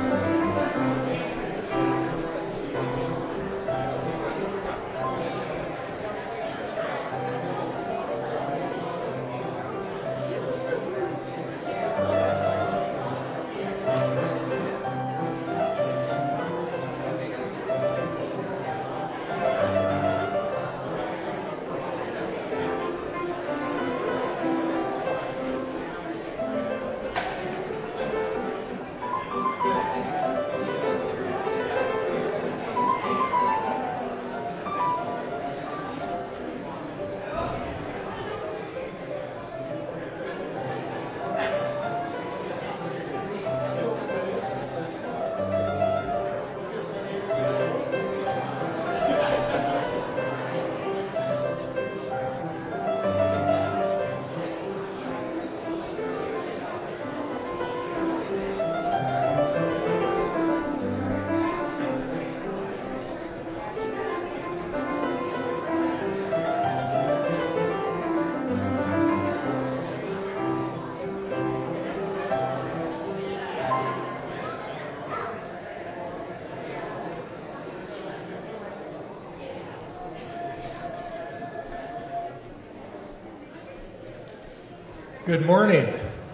Good morning.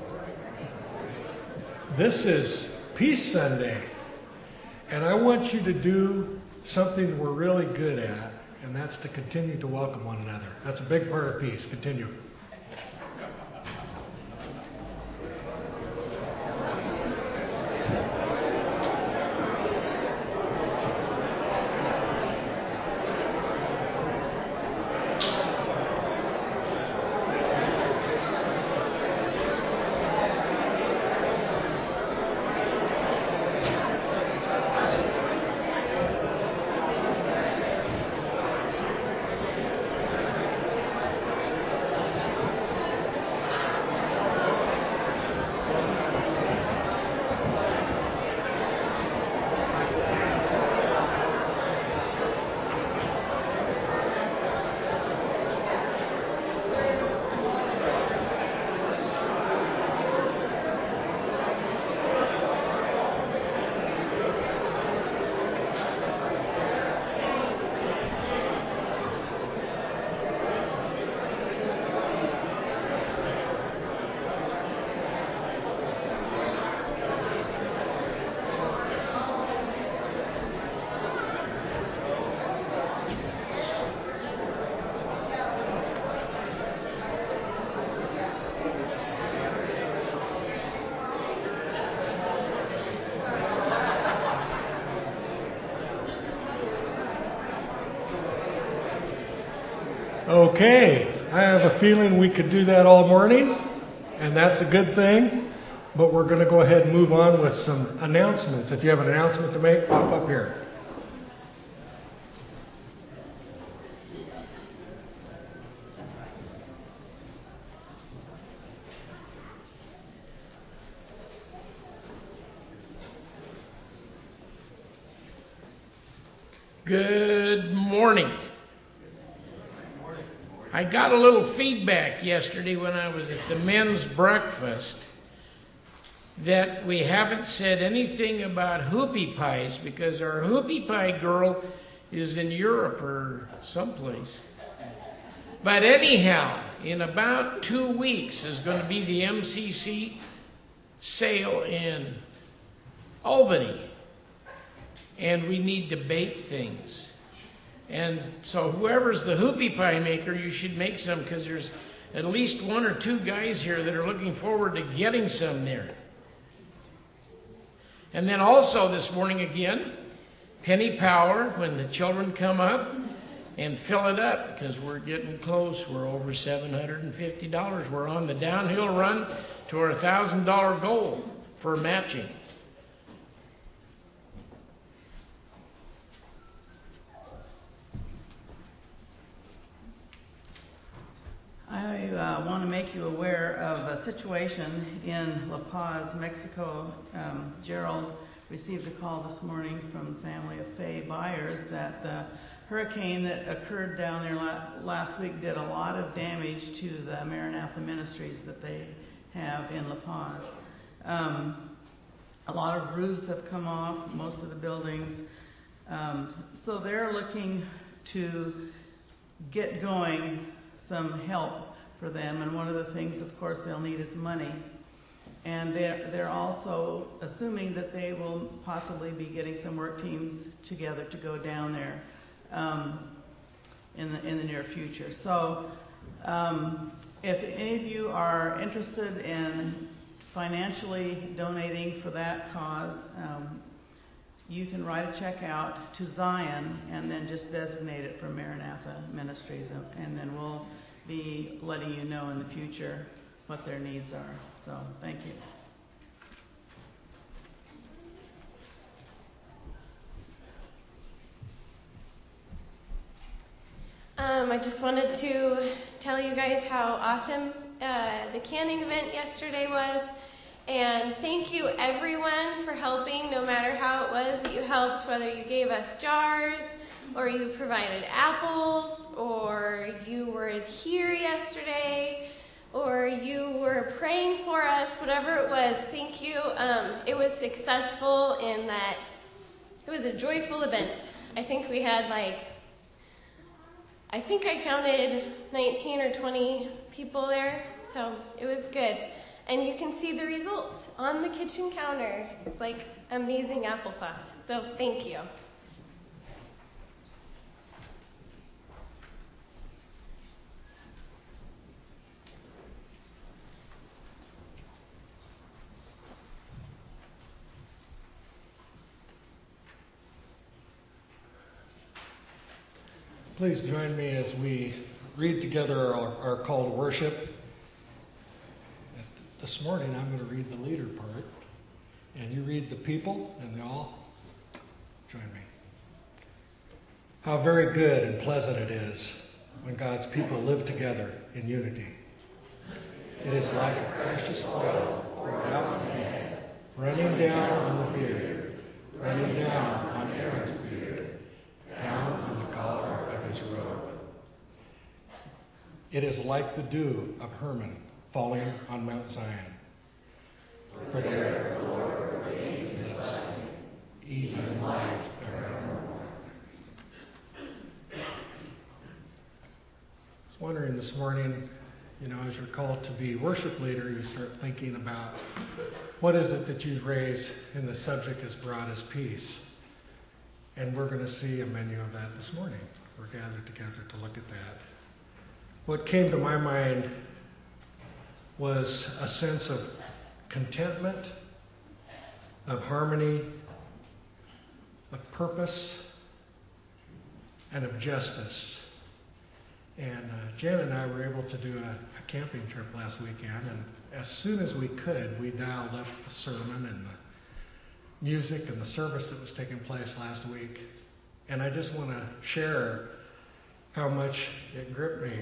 This is Peace Sunday, and I want you to do something we're really good at, and that's to continue to welcome one another. That's a big part of peace. Continue. Okay, I have a feeling we could do that all morning, and that's a good thing, but we're going to go ahead and move on with some announcements. If you have an announcement to make, pop up here. Good morning. I got a little feedback yesterday when I was at the men's breakfast that we haven't said anything about hoopie pies because our hoopie pie girl is in Europe or someplace. But anyhow, in about 2 weeks is going to be the MCC sale in Albany, and we need to bake things. And so whoever's the hoopie pie maker, you should make some because there's at least 1 or 2 guys here that are looking forward to getting some there. And then also this morning again, penny power when the children come up and fill it up because we're getting close. We're over $750. We're on the downhill run to our $1,000 goal for matching. I want to make you aware of a situation in La Paz, Mexico. Gerald received a call this morning from the family of Faye Byers that the hurricane that occurred down there last week did a lot of damage to the Maranatha Ministries that they have in La Paz. A lot of roofs have come off, most of the buildings. So they're looking to get going some help for them. And one of the things, of course, they'll need is money. And they're also assuming that they will possibly be getting some work teams together to go down there in the near future. So if any of you are interested in financially donating for that cause, you can write a check out to Zion and then just designate it for Maranatha Ministries, and then we'll be letting you know in the future what their needs are. So thank you. I just wanted to tell you guys how awesome the canning event yesterday was. And thank you everyone for helping, no matter how it was that you helped, whether you gave us jars, or you provided apples, or you were here yesterday, or you were praying for us, whatever it was, thank you. It was successful in that it was a joyful event. I think we had I counted 19 or 20 people there, so it was good. And you can see the results on the kitchen counter. It's like amazing applesauce. So thank you. Please join me as we read together our call to worship. This morning I'm going to read the leader part, and you read the people, and they all join me. How very good and pleasant it is when God's people live together in unity. It is like a precious oil poured out on the head, running down on the beard, running down on Aaron's beard, down on the collar of his robe. It is like the dew of Hermon falling on Mount Zion. For there the Lord ordains his blessing, even life forevermore. I was wondering this morning, as you're called to be worship leader, you start thinking about what is it that you raise, and the subject is broad as peace. And we're going to see a menu of that this morning. We're gathered together to look at that. What came to my mind was a sense of contentment, of harmony, of purpose, and of justice. And Jan and I were able to do a camping trip last weekend, and as soon as we could, we dialed up the sermon and the music and the service that was taking place last week. And I just want to share how much it gripped me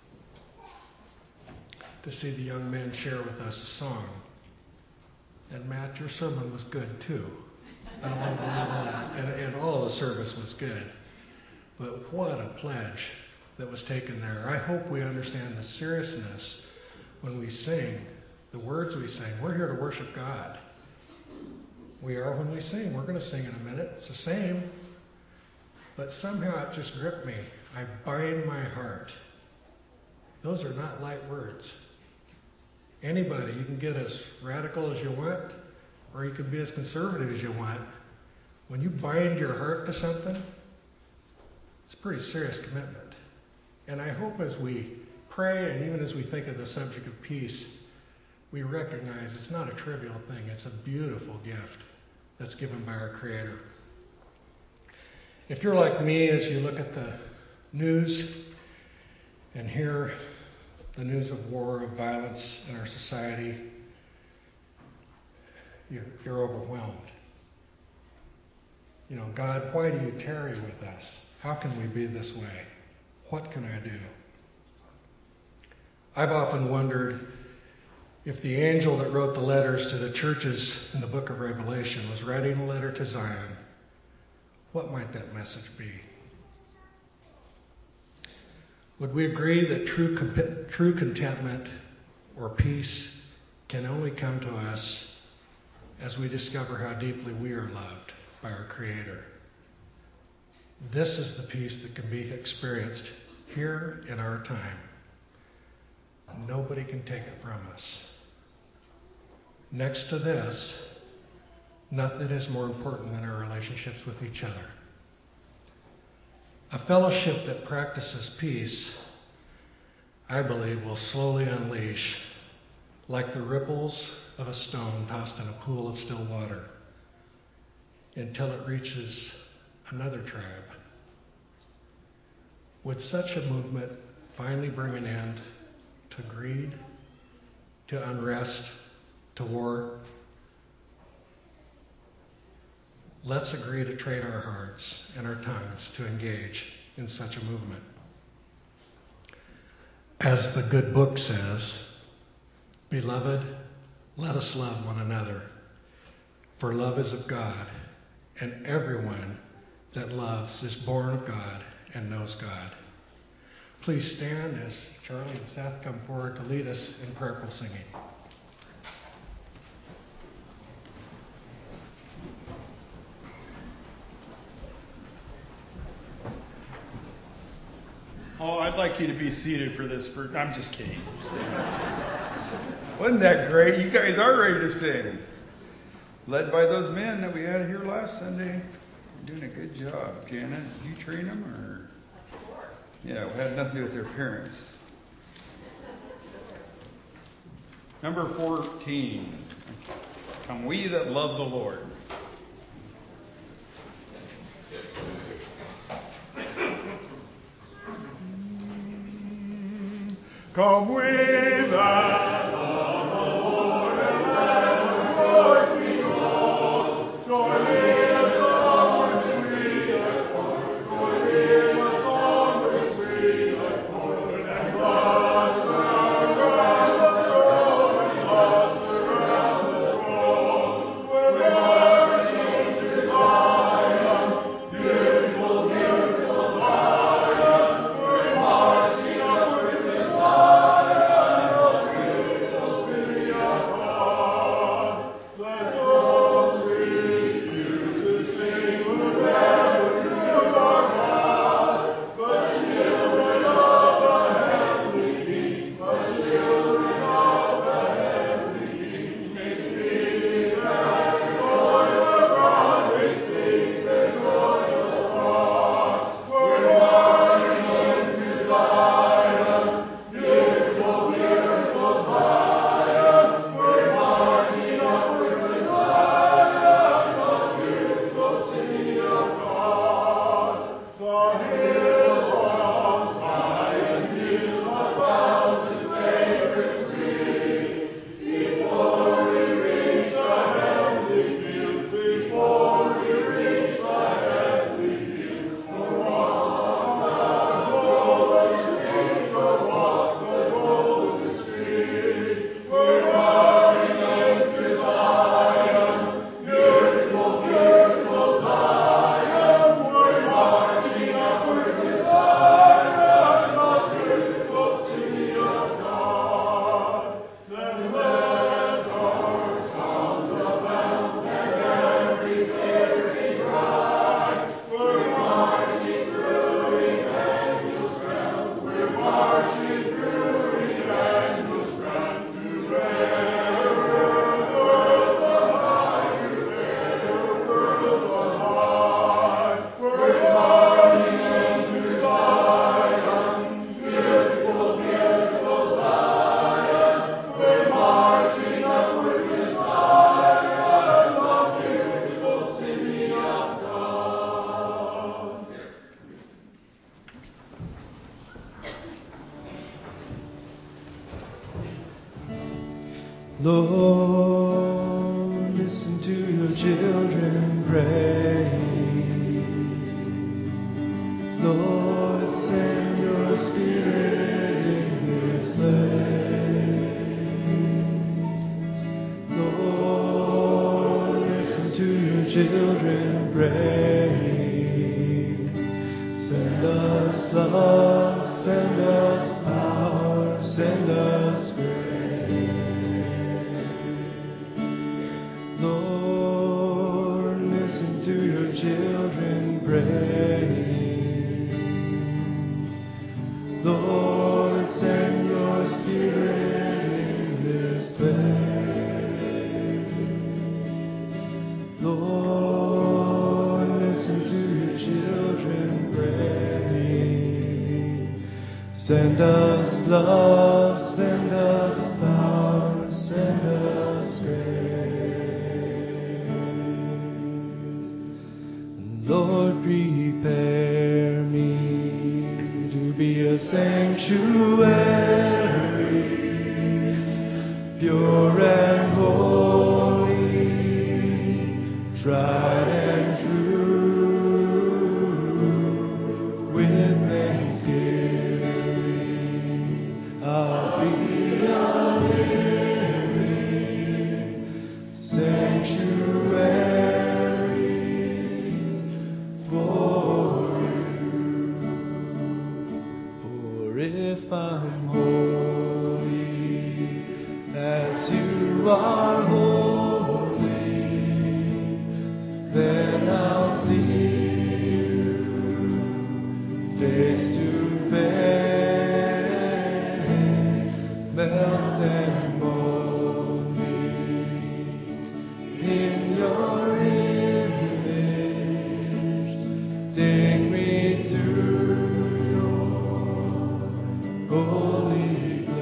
to see the young men share with us a song. And Matt, your sermon was good too. I don't want to believe that. And all of the service was good. But what a pledge that was taken there. I hope we understand the seriousness when we sing, the words we sing. We're here to worship God. We are when we sing. We're going to sing in a minute. It's the same. But somehow it just gripped me. I bind my heart. Those are not light words. Anybody, you can get as radical as you want, or you can be as conservative as you want. When you bind your heart to something, it's a pretty serious commitment. And I hope as we pray, and even as we think of the subject of peace, we recognize it's not a trivial thing. It's a beautiful gift that's given by our Creator. If you're like me, as you look at the news and hear the news of war, of violence in our society, you're overwhelmed. God, why do you tarry with us? How can we be this way? What can I do? I've often wondered if the angel that wrote the letters to the churches in the book of Revelation was writing a letter to Zion, what might that message be? Would we agree that true contentment or peace can only come to us as we discover how deeply we are loved by our Creator. This is the peace that can be experienced here in our time. Nobody can take it from us. Next to this, nothing is more important than our relationships with each other. A fellowship that practices peace, I believe, will slowly unleash, like the ripples of a stone tossed in a pool of still water, until it reaches another tribe. Would such a movement finally bring an end to greed, to unrest, to war? Let's agree to train our hearts and our tongues to engage in such a movement. As the good book says, beloved, let us love one another, for love is of God, and everyone that loves is born of God and knows God. Please stand as Charlie and Seth come forward to lead us in prayerful singing. Oh, I'd like you to be seated for this. I'm just kidding. Wasn't that great? You guys are ready to sing. Led by those men that we had here last Sunday. You're doing a good job. Janet, did you train them? Or? Of course. Yeah, it had nothing to do with their parents. Number 14. Come we that love the Lord. Come we that love the Lord, and let the voice be known. Join in the song with sweet accord. Join in the song with sweet accord. And love surround the throne, and love surround the throne. We're marching to Zion, beautiful, beautiful Zion. We're marching upward to Zion, the beautiful city of God. Let those sweet music sing who never knew our God, but children of the heavenly King, but children of the heavenly King. May speak their joys abroad, may speak their joys abroad. We're marching to Zion, beautiful, beautiful Zion. We're marching upward to Zion, the beautiful city of God. The hills of Zion yield 1,000 sacred streets. Before we reach the heavenly fields, before we reach the heavenly fields, we'll walk the golden streets, we'll walk the golden streets. We're marching to Zion, beautiful, beautiful Zion. We're marching upward to Zion, the beautiful city of God. Then let our songs abound and every tear be dry. We're marching through Emmanuel's ground. We're marching through Emmanuel's ground to bear worlds on high, to bear worlds on high. We're marching to Zion, beautiful, beautiful Zion. We're marching upward to Zion, the beautiful city of God. Lord, listen to your children pray. Lord, send your spirit in this place. Lord, listen to your children pray. Send us love, send us power, send us grace. Lord, listen to your children praying. Lord, send your Spirit in this place. Lord, listen to your children praying. Send us love, send us power, send us grace. Lord, prepare me to be a sanctuary, pure and holy, tried and true, with thanksgiving. I'll be a living sanctuary for you. For if I'm holy as you are holy, then I'll see you face to face, melt and mold me in your image. Take me to your holy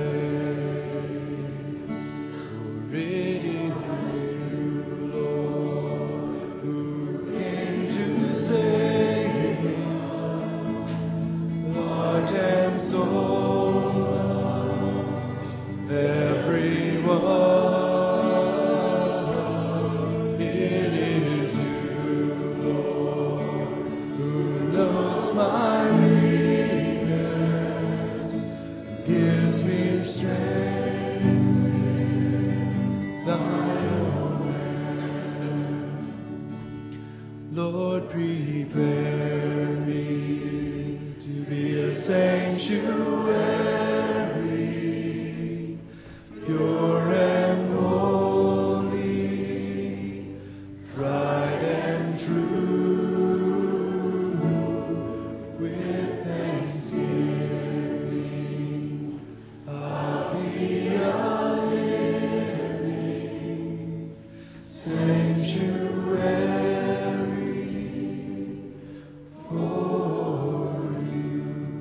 place. For it is you, Lord, who came to save me, heart and soul, everyone. It is you, Lord, who knows my weakness, gives me strength, thy own hand. Lord, prepare me to be a sanctuary, pure and holy, tried and true, with thanksgiving. I'll be a living sanctuary for you.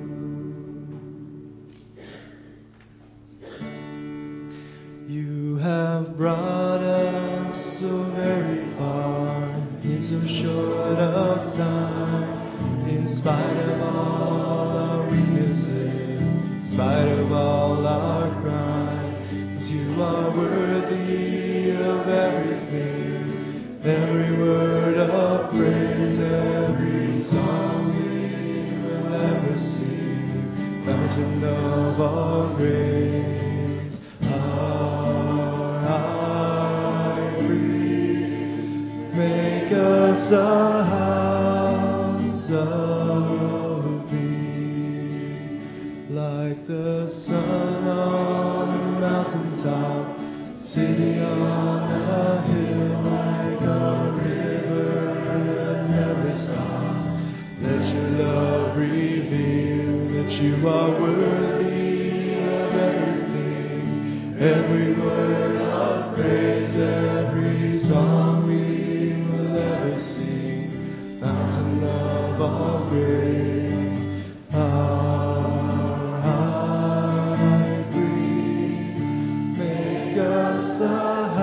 You have brought us so very far in so short of time, in spite of all our weaknesses, in spite of all our crimes. You are worthy of everything, every word of praise, every song we will ever sing, fountain of all grace. Our high priest, make us a house of peace, like the sun on a mountaintop, city on a hill, like a river that never stops. Let your love reveal that you are worthy of everything, every word of praise, every song we will ever sing, fountain of all grace. Our high priest, make us a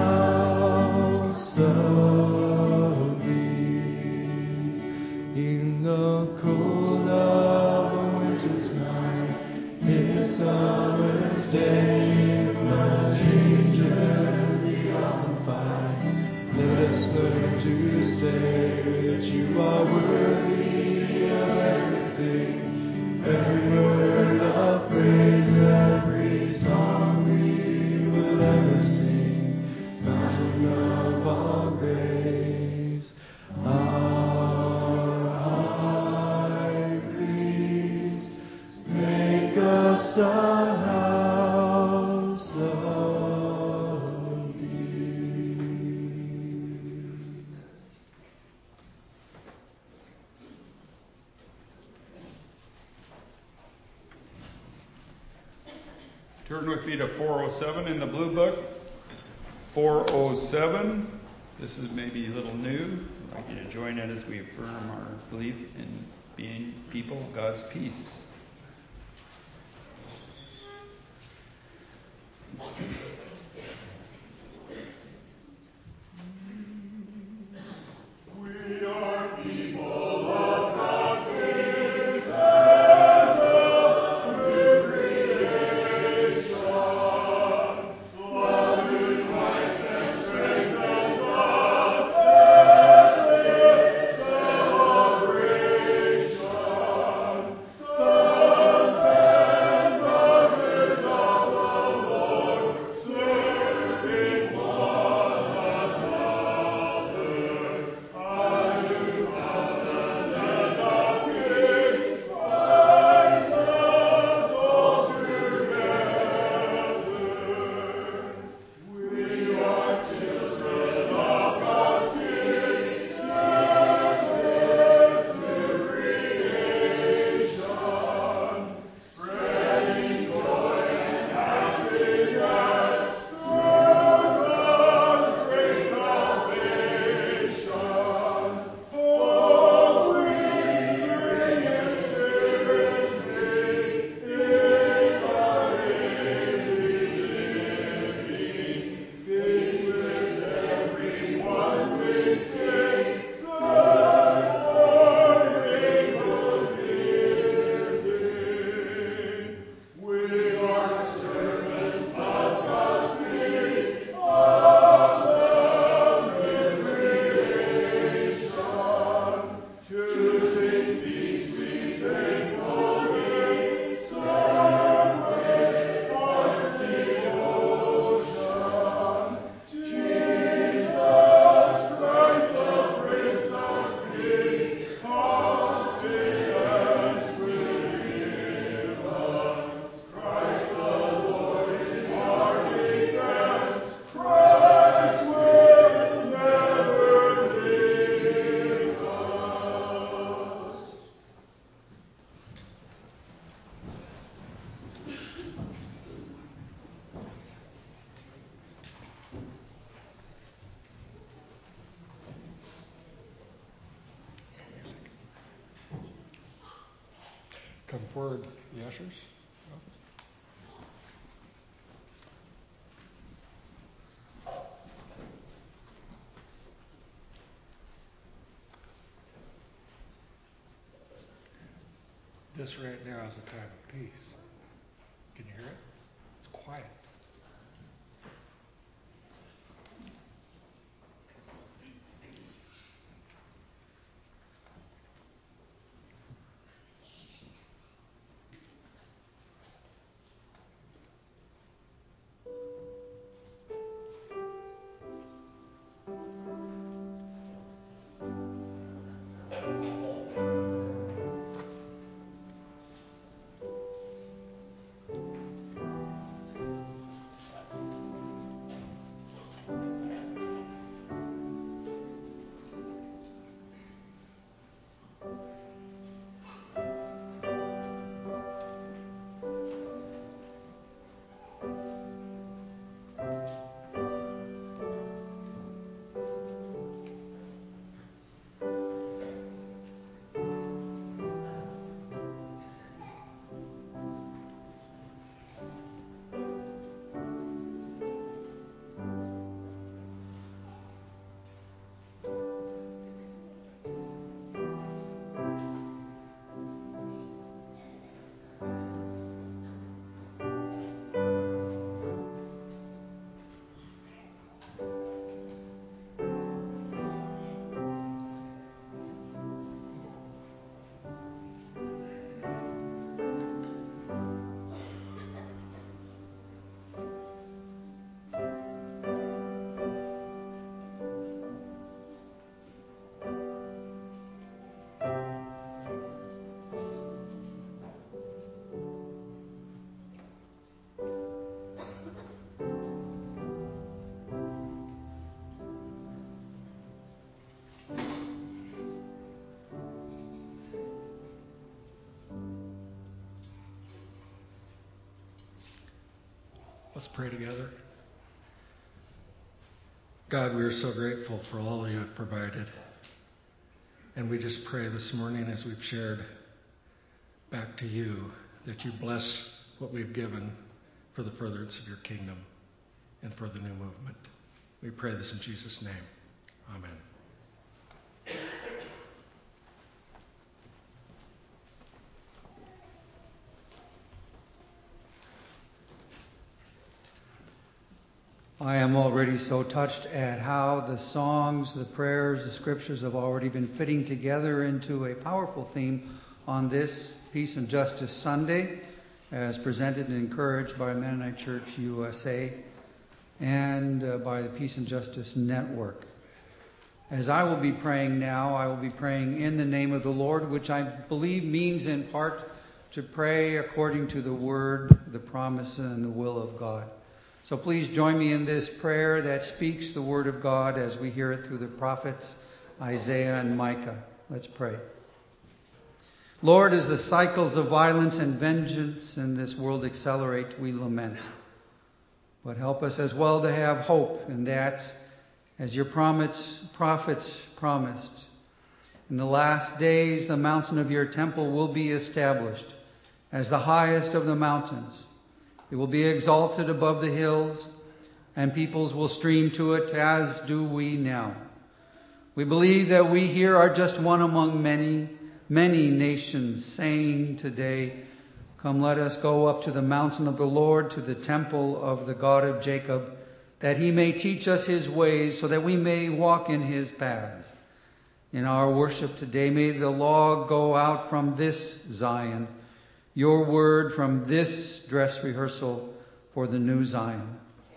house of peace. In the cold of a winter's night, in a summer's day, in the changes we often find, let us learn to say that you are worthy of everything, every word of praise, every song we will ever sing, fountain of all grace. Our high priest, make us a house of peace. Turn with me to 407 in the blue book. 407. This is maybe a little new. I'd like you to join in as we affirm our belief in being people of God's peace. Come forward, the ushers. This right now is a time of peace. Can you hear it? It's quiet. Let's pray together. God, we are so grateful for all you have provided. And we just pray this morning as we've shared back to you that you bless what we've given for the furtherance of your kingdom and for the new movement. We pray this in Jesus' name. Amen. I am already so touched at how the songs, the prayers, the scriptures have already been fitting together into a powerful theme on this Peace and Justice Sunday, as presented and encouraged by Mennonite Church USA and by the Peace and Justice Network. As I will be praying now, I will be praying in the name of the Lord, which I believe means in part to pray according to the word, the promise, and the will of God. So please join me in this prayer that speaks the word of God as we hear it through the prophets Isaiah and Micah. Let's pray. Lord, as the cycles of violence and vengeance in this world accelerate, we lament. But help us as well to have hope in that, as your prophets promised, in the last days the mountain of your temple will be established as the highest of the mountains. It will be exalted above the hills, and peoples will stream to it, as do we now. We believe that we here are just one among many, many nations saying today, come, let us go up to the mountain of the Lord, to the temple of the God of Jacob, that he may teach us his ways, so that we may walk in his paths. In our worship today, may the law go out from this Zion, your word from this dress rehearsal for the new Zion.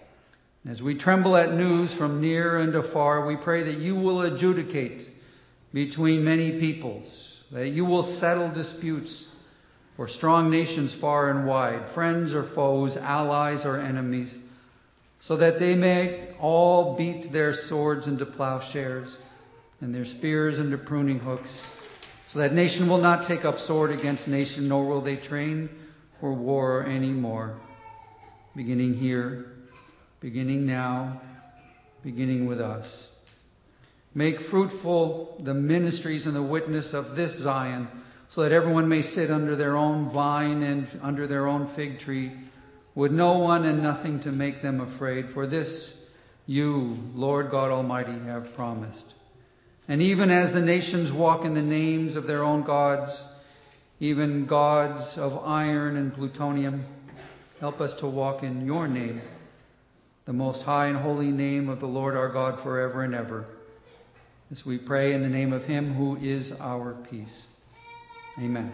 As we tremble at news from near and afar, we pray that you will adjudicate between many peoples, that you will settle disputes for strong nations far and wide, friends or foes, allies or enemies, so that they may all beat their swords into plowshares and their spears into pruning hooks, so that nation will not take up sword against nation, nor will they train for war anymore. Beginning here, beginning now, beginning with us. Make fruitful the ministries and the witness of this Zion, so that everyone may sit under their own vine and under their own fig tree, with no one and nothing to make them afraid. For this you, Lord God Almighty, have promised. And even as the nations walk in the names of their own gods, even gods of iron and plutonium, help us to walk in your name, the most high and holy name of the Lord our God forever and ever. As we pray in the name of him who is our peace. Amen.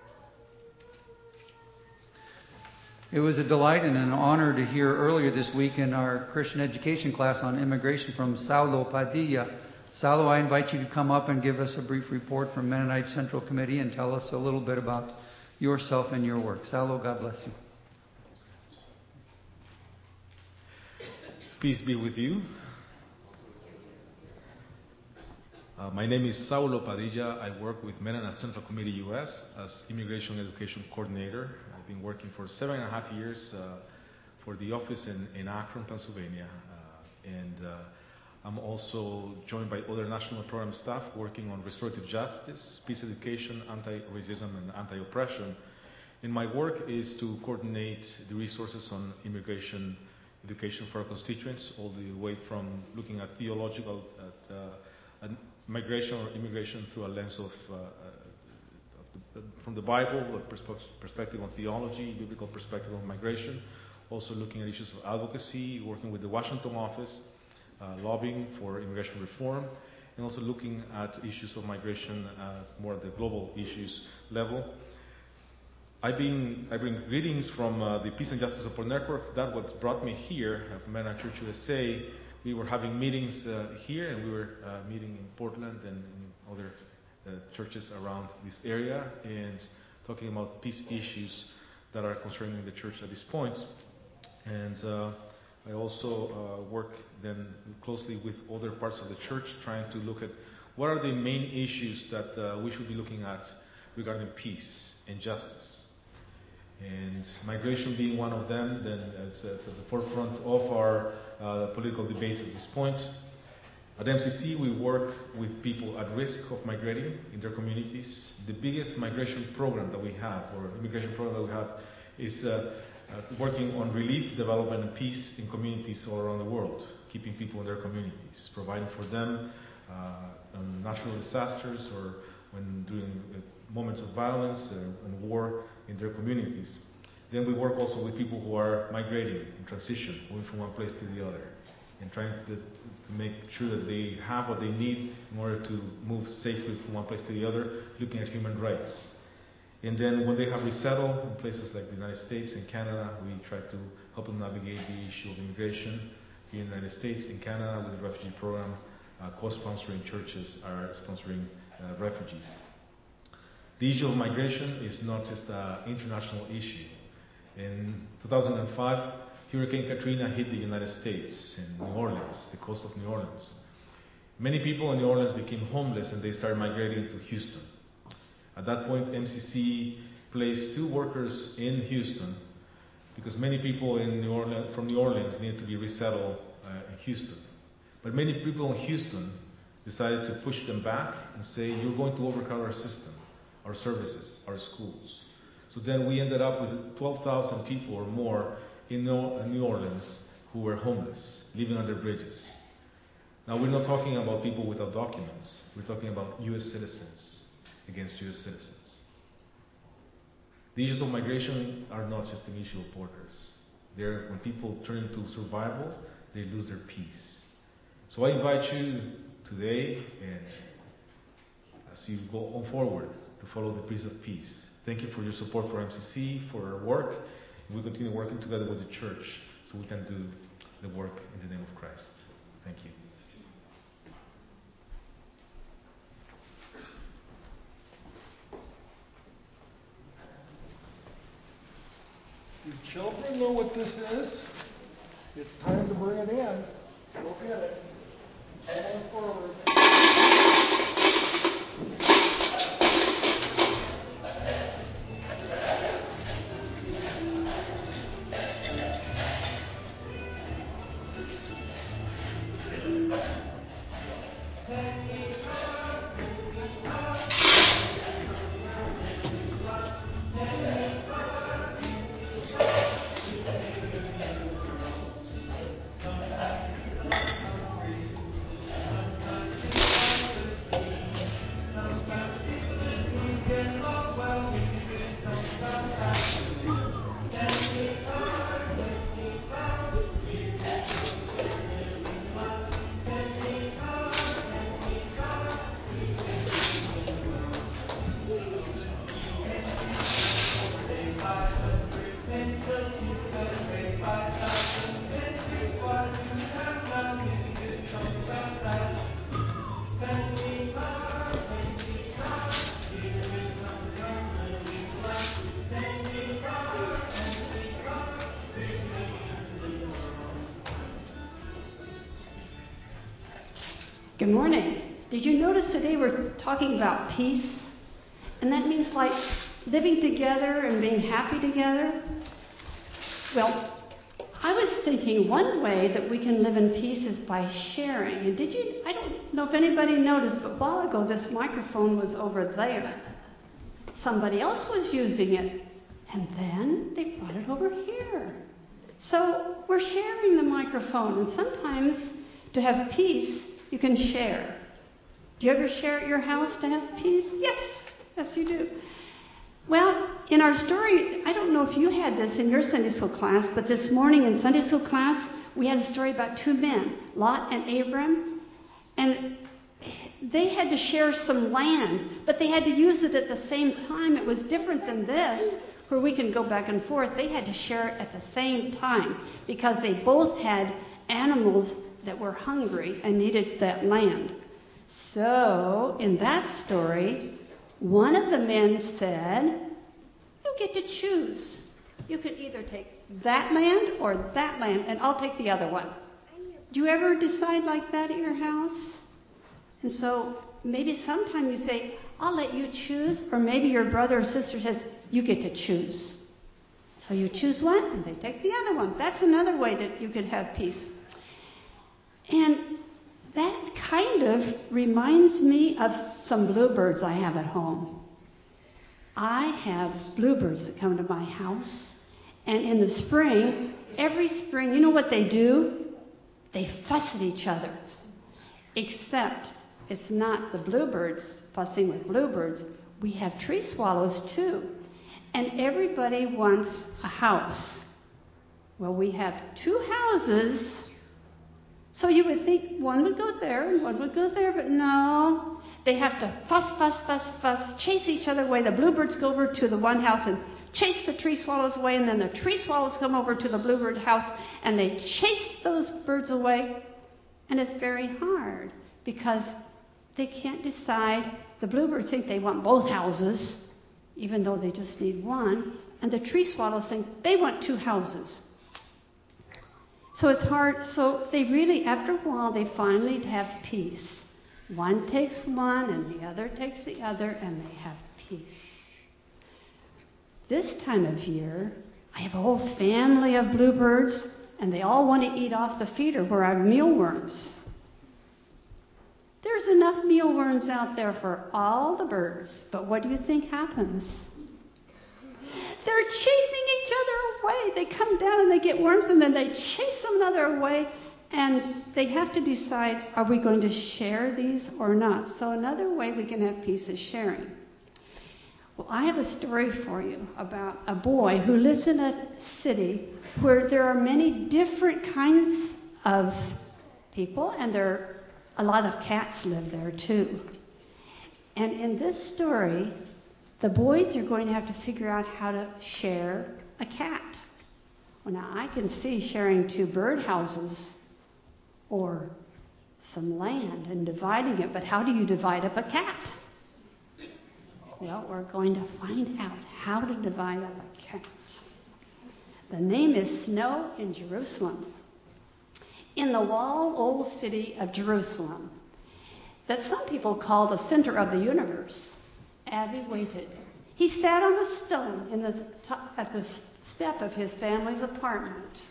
It was a delight and an honor to hear earlier this week in our Christian education class on immigration from Saulo Padilla. Saulo, I invite you to come up and give us a brief report from Mennonite Central Committee and tell us a little bit about yourself and your work. Saulo, God bless you. Peace be with you. My name is Saulo Padilla. I work with Mennonite Central Committee US as Immigration Education Coordinator. I've been working for 7.5 years for the office in Akron, Pennsylvania. I'm also joined by other national program staff working on restorative justice, peace education, anti-racism, and anti-oppression. And my work is to coordinate the resources on immigration education for our constituents, all the way from looking at theological migration or immigration through a lens of from the Bible, a perspective on theology, biblical perspective on migration, also looking at issues of advocacy, working with the Washington office, lobbying for immigration reform, and also looking at issues of migration more at the global issues level. I bring greetings from the Peace and Justice Support Network. That's what brought me here from Mennonite Church USA. We were having meetings here, and we were meeting in Portland and in other churches around this area, and talking about peace issues that are concerning the church at this point. And I also work then closely with other parts of the church, trying to look at what are the main issues that we should be looking at regarding peace and justice. And migration being one of them, then it's at the forefront of our political debates at this point. At MCC, we work with people at risk of migrating in their communities. The biggest migration program that we have, or immigration program that we have, is working on relief, development, and peace in communities all around the world, keeping people in their communities, providing for them on natural disasters or when during moments of violence and war in their communities. Then we work also with people who are migrating in transition, moving from one place to the other, and trying to make sure that they have what they need in order to move safely from one place to the other, looking at human rights. And then when they have resettled in places like the United States and Canada, we try to help them navigate the issue of immigration. Here in the United States and Canada, with the refugee program, co-sponsoring churches are sponsoring refugees. The issue of migration is not just an international issue. In 2005, Hurricane Katrina hit the United States in New Orleans, the coast of New Orleans. Many people in New Orleans became homeless and they started migrating to Houston. At that point, MCC placed 2 workers in Houston because many people from New Orleans needed to be resettled in Houston. But many people in Houston decided to push them back and say, you're going to overcrowd our system, our services, our schools. So then we ended up with 12,000 people or more in New Orleans who were homeless, living under bridges. Now we're not talking about people without documents. We're talking about U.S. citizens against U.S. citizens. The issues of migration are not just an issue of borders. When people turn into survival, they lose their peace. So I invite you today, and as you go on forward, to follow the Prince of Peace. Thank you for your support for MCC, for our work. We continue working together with the church so we can do the work in the name of Christ. Thank you. Do children know what this is? It's time to bring it in. Go get it. Come on forward. Good morning. Did you notice today we're talking about peace? And that means like living together and being happy together. Well, I was thinking one way that we can live in peace is by sharing. And I don't know if anybody noticed, but a while ago this microphone was over there. Somebody else was using it. And then they brought it over here. So we're sharing the microphone. And sometimes to have peace, you can share. Do you ever share at your house to have peace? Yes, you do. Well, in our story, I don't know if you had this in your Sunday school class, but this morning in Sunday school class, we had a story about 2 men, Lot and Abram, and they had to share some land, but they had to use it at the same time. It was different than this, where we can go back and forth. They had to share it at the same time because they both had animals that were hungry and needed that land. So, in that story, one of the men said, you get to choose. You can either take that land or that land, and I'll take the other one. Do you ever decide like that at your house? And so, maybe sometime you say, I'll let you choose, or maybe your brother or sister says, you get to choose. So you choose one, and they take the other one. That's another way that you could have peace. And that kind of reminds me of some bluebirds I have at home. I have bluebirds that come to my house, and in the spring, every spring, you know what they do? They fuss at each other. Except it's not the bluebirds fussing with bluebirds. We have tree swallows too. And everybody wants a house. Well, we have 2 houses. So you would think one would go there and one would go there, but no. They have to fuss, chase each other away. The bluebirds go over to the one house and chase the tree swallows away, and then the tree swallows come over to the bluebird house and they chase those birds away. And it's very hard because they can't decide. The bluebirds think they want both houses, even though they just need one. And the tree swallows think they want 2 houses. So it's hard. So they really, after a while, they finally have peace. One takes one and the other takes the other, and they have peace. This time of year, I have a whole family of bluebirds, and they all want to eat off the feeder where I have mealworms. There's enough mealworms out there for all the birds, but what do you think happens? They're chasing each other away. They come down and they get worms, and then they chase some other away, and they have to decide, are we going to share these or not? So another way we can have peace is sharing. Well, I have a story for you about a boy who lives in a city where there are many different kinds of people, and a lot of cats live there too. And in this story, the boys are going to have to figure out how to share a cat. Well, now I can see sharing 2 birdhouses or some land and dividing it, but how do you divide up a cat? Well, we're going to find out how to divide up a cat. The name is Snow in Jerusalem. In the walled old city of Jerusalem, that some people call the center of the universe, Avi waited. He sat on a stone at the step of his family's apartment.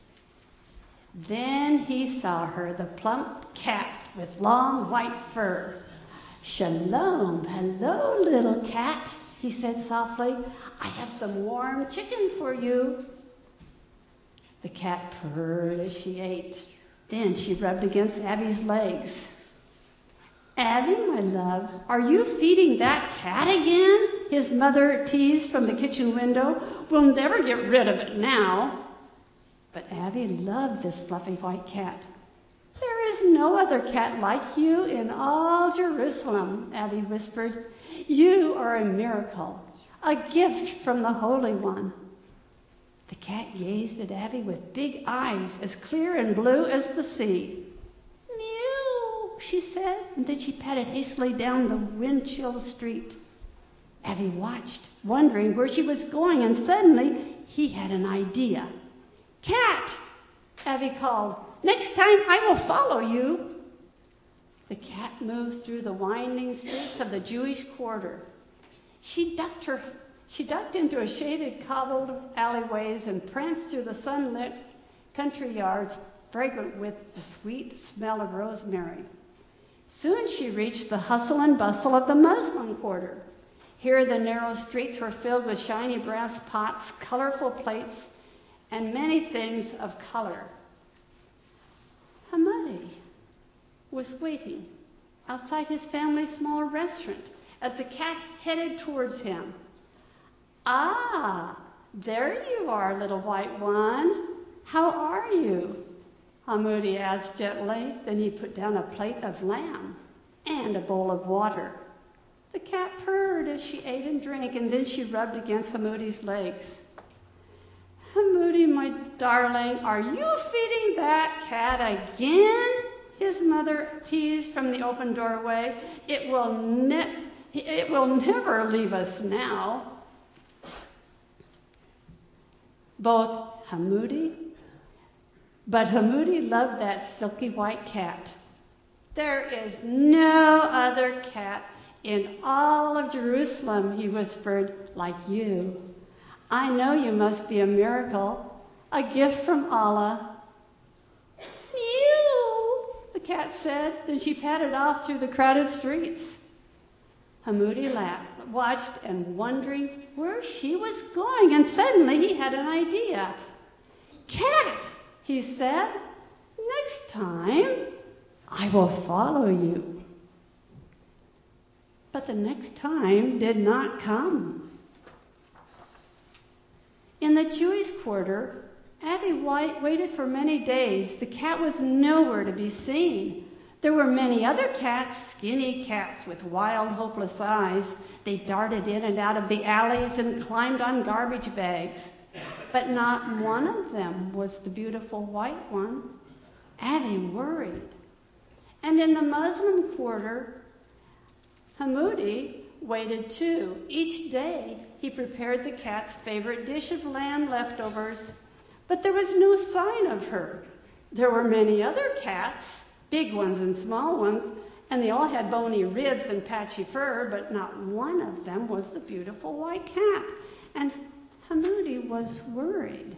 Then he saw her, the plump cat with long white fur. Shalom, hello, little cat, he said softly. I have some warm chicken for you. The cat purred as she ate. Then she rubbed against Abby's legs. Abby, my love, are you feeding that cat again? His mother teased from the kitchen window. We'll never get rid of it now. But Abby loved this fluffy white cat. There is no other cat like you in all Jerusalem, Abby whispered. You are a miracle, a gift from the Holy One. The cat gazed at Abby with big eyes as clear and blue as the sea. Meow, she said, and then she patted hastily down the wind-chilled street. Abby watched, wondering where she was going, and suddenly he had an idea. Cat, Abby called. Next time I will follow you. The cat moved through the winding streets of the Jewish quarter. She ducked into a shaded cobbled alleyways and pranced through the sunlit country yards, fragrant with the sweet smell of rosemary. Soon she reached the hustle and bustle of the Muslim quarter. Here the narrow streets were filled with shiny brass pots, colorful plates, and many things of color. Hamadi was waiting outside his family's small restaurant as the cat headed towards him. Ah, there you are, little white one. How are you? Hamudi asked gently. Then he put down a plate of lamb and a bowl of water. The cat purred as she ate and drank, and then she rubbed against Hamudi's legs. Hamudi, my darling, are you feeding that cat again? His mother teased from the open doorway. It will never leave us now. But Hamudi loved that silky white cat. There is no other cat in all of Jerusalem, he whispered, like you. I know you must be a miracle, a gift from Allah. Meow, the cat said. Then she padded off through the crowded streets. Hamoudi watched and wondering where she was going, and suddenly he had an idea. Cat, he said, next time I will follow you. But the next time did not come. In the Jewish quarter, Abby waited for many days. The cat was nowhere to be seen. There were many other cats, skinny cats with wild, hopeless eyes. They darted in and out of the alleys and climbed on garbage bags. But not one of them was the beautiful white one. Abby worried. And in the Muslim quarter, Hamoudi waited too. Each day he prepared the cat's favorite dish of lamb leftovers, but there was no sign of her. There were many other cats, big ones and small ones, and they all had bony ribs and patchy fur, but not one of them was the beautiful white cat. And Hamoudi was worried.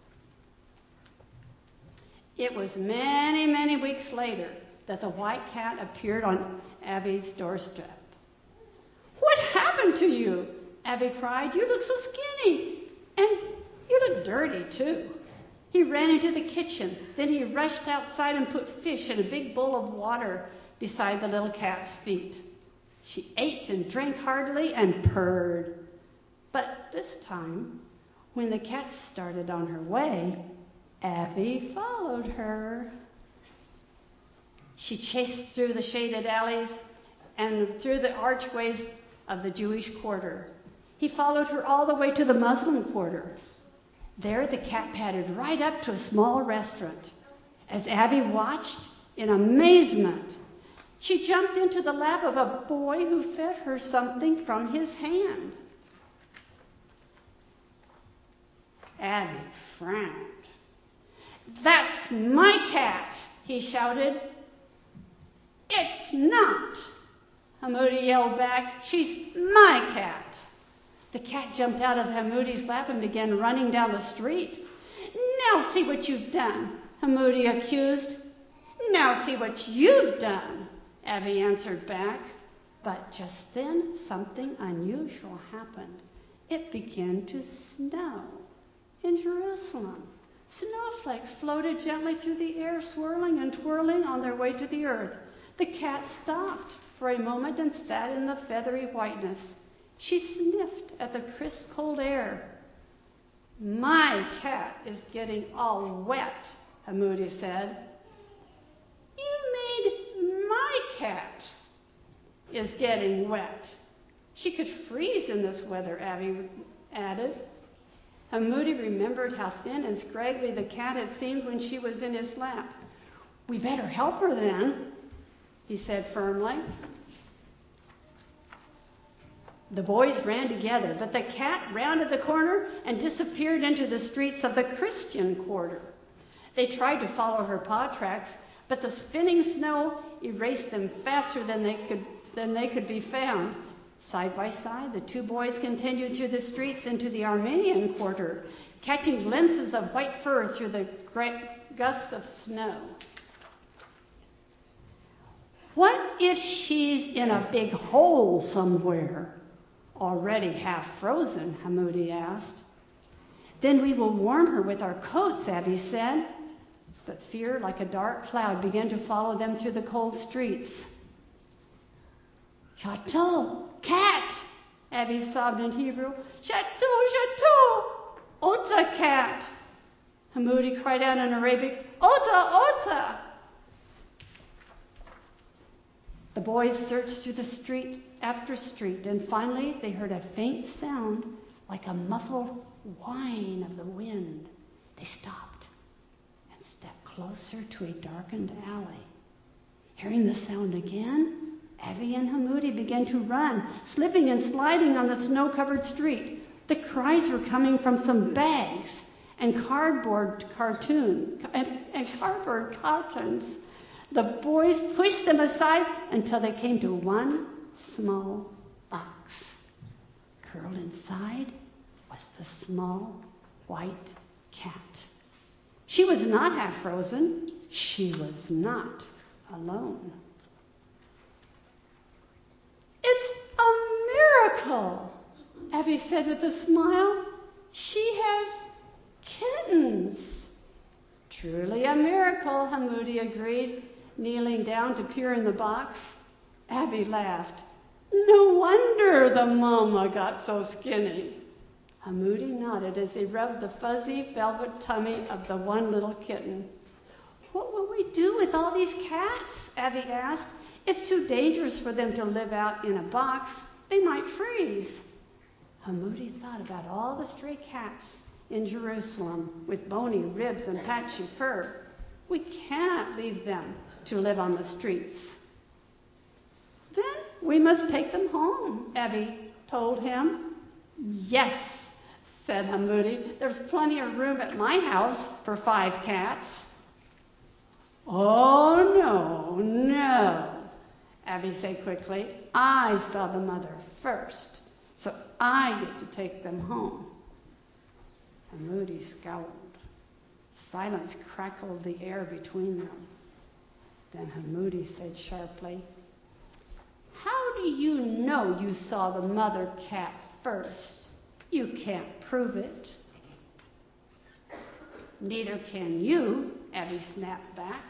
It was many, many weeks later that the white cat appeared on Abby's doorstep. What happened to you? Abby cried. You look so skinny. And you look dirty, too. He ran into the kitchen. Then he rushed outside and put fish in a big bowl of water beside the little cat's feet. She ate and drank heartily and purred. But this time, when the cat started on her way, Abby followed her. She chased through the shaded alleys and through the archways of the Jewish quarter. He followed her all the way to the Muslim quarter. There the cat padded right up to a small restaurant. As Abby watched in amazement, she jumped into the lap of a boy who fed her something from his hand. Abby frowned. That's my cat, he shouted. It's not, Hamoudi yelled back. She's my cat. The cat jumped out of Hamoudi's lap and began running down the street. Now see what you've done, Hamoudi accused. Now see what you've done, Abby answered back. But just then something unusual happened. It began to snow in Jerusalem. Snowflakes floated gently through the air, swirling and twirling on their way to the earth. The cat stopped for a moment and sat in the feathery whiteness. She sniffed at the crisp, cold air. My cat is getting all wet, Hamoudi said. You made my cat is getting wet. She could freeze in this weather, Abby added. Hamoudi remembered how thin and scraggly the cat had seemed when she was in his lap. We better help her then, he said firmly. The boys ran together, but the cat rounded the corner and disappeared into the streets of the Christian quarter. They tried to follow her paw tracks, but the spinning snow erased them faster than they could be found. Side by side, the two boys continued through the streets into the Armenian quarter, catching glimpses of white fur through the gusts of snow. What if she's in a big hole somewhere? Already half frozen, Hamoudi asked. Then we will warm her with our coats, Abby said. But fear, like a dark cloud, began to follow them through the cold streets. Chateau, cat, Abby sobbed in Hebrew. Chateau, Ota cat. Hamoudi cried out in Arabic, Ota. The boys searched through the street after street, and finally they heard a faint sound like a muffled whine of the wind. They stopped and stepped closer to a darkened alley. Hearing the sound again, Abby and Hamoudi began to run, slipping and sliding on the snow-covered street. The cries were coming from some bags and cardboard cartons. The boys pushed them aside until they came to one small box. Curled inside was the small white cat. She was not half frozen. She was not alone. It's a miracle, Abby said with a smile. She has kittens. Truly a miracle, Hamoudi agreed, kneeling down to peer in the box. Abby laughed. No wonder the mama got so skinny. Hamoudi nodded as he rubbed the fuzzy velvet tummy of the one little kitten. What will we do with all these cats? Abby asked. It's too dangerous for them to live out in a box. They might freeze. Hamoudi thought about all the stray cats in Jerusalem with bony ribs and patchy fur. We cannot leave them to live on the streets. Then we must take them home, Abby told him. Yes, said Hamoudi. There's plenty of room at my house for 5 cats. Oh, no, Abby said quickly. I saw the mother first, so I get to take them home. Hamoudi scowled. Silence crackled the air between them. Then Hamoudi said sharply, How do you know you saw the mother cat first? You can't prove it. Neither can you, Abby snapped back.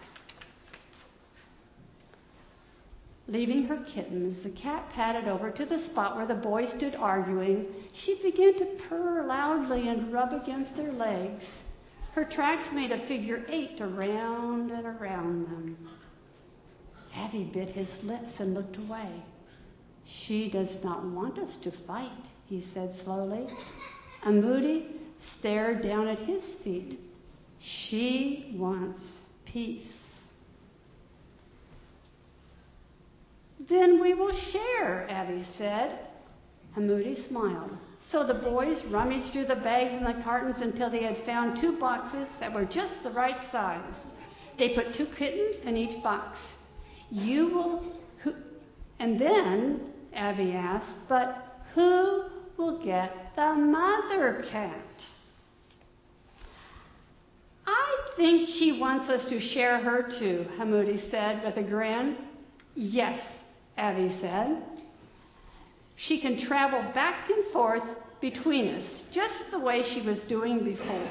Leaving her kittens, the cat padded over to the spot where the boys stood arguing. She began to purr loudly and rub against their legs. Her tracks made a figure 8 around and around them. Abby bit his lips and looked away. She does not want us to fight, he said slowly. Hamoudi stared down at his feet. She wants peace. Then we will share, Abby said. Hamoudi smiled. So the boys rummaged through the bags and the cartons until they had found 2 boxes that were just the right size. They put 2 kittens in each box. And then, Abby asked, but who will get the mother cat? I think she wants us to share her too, Hamoudi said with a grin. Yes, Abby said. She can travel back and forth between us, just the way she was doing before.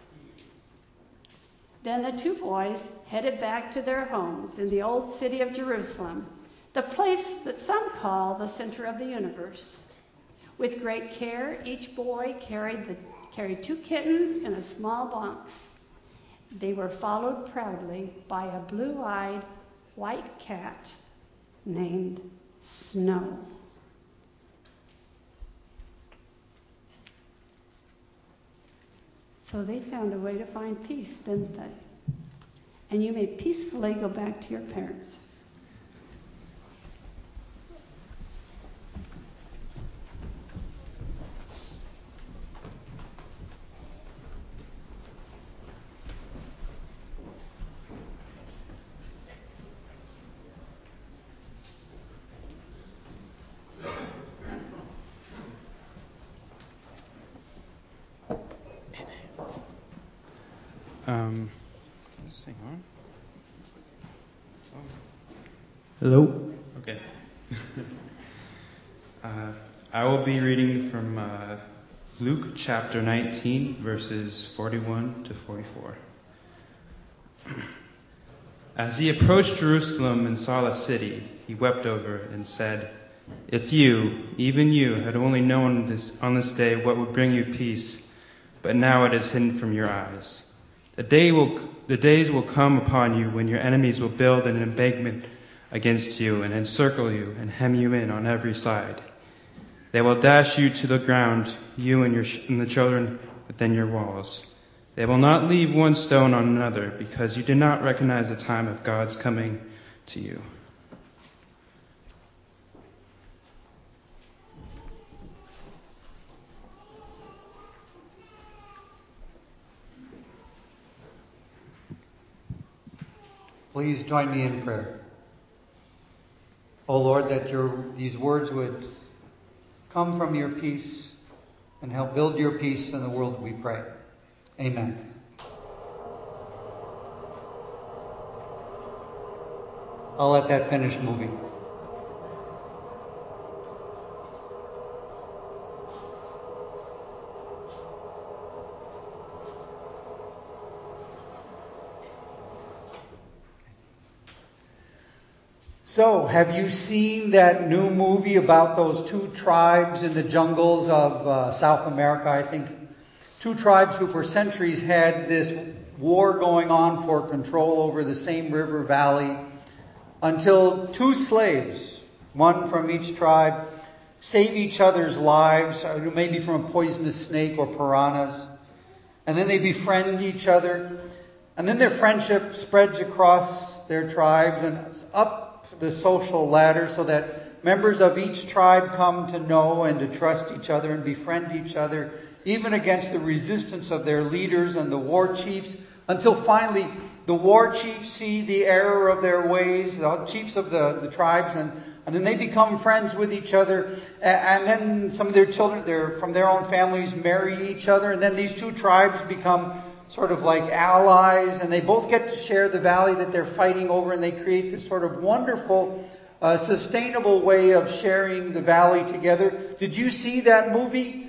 Then the 2 boys headed back to their homes in the old city of Jerusalem, the place that some call the center of the universe. With great care, each boy carried 2 kittens in a small box. They were followed proudly by a blue-eyed white cat named Snow. So they found a way to find peace, didn't they? And you may peacefully go back to your parents. Let's hang on. Hello? Okay. I will be reading from Luke chapter 19, verses 41 to 44. As he approached Jerusalem and saw the city, he wept over it and said, If you, even you, had only known on this day what would bring you peace, but now it is hidden from your eyes. The days will come upon you when your enemies will build an embankment against you and encircle you and hem you in on every side. They will dash you to the ground, you and the children within your walls. They will not leave one stone on another, because you did not recognize the time of God's coming to you. Please join me in prayer. O Lord, that these words would come from your peace and help build your peace in the world, we pray. Amen. I'll let that finish moving. So, have you seen that new movie about those two tribes in the jungles of South America? I think two tribes who for centuries had this war going on for control over the same river valley until two slaves, one from each tribe, save each other's lives, maybe from a poisonous snake or piranhas. And then they befriend each other. And then their friendship spreads across their tribes and up the social ladder so that members of each tribe come to know and to trust each other and befriend each other, even against the resistance of their leaders and the war chiefs, until finally the war chiefs see the error of their ways, the chiefs of the tribes, and then they become friends with each other, and then some of their children from their own families marry each other, and then these two tribes become sort of like allies, and they both get to share the valley that they're fighting over, and they create this sort of wonderful, sustainable way of sharing the valley together. Did you see that movie?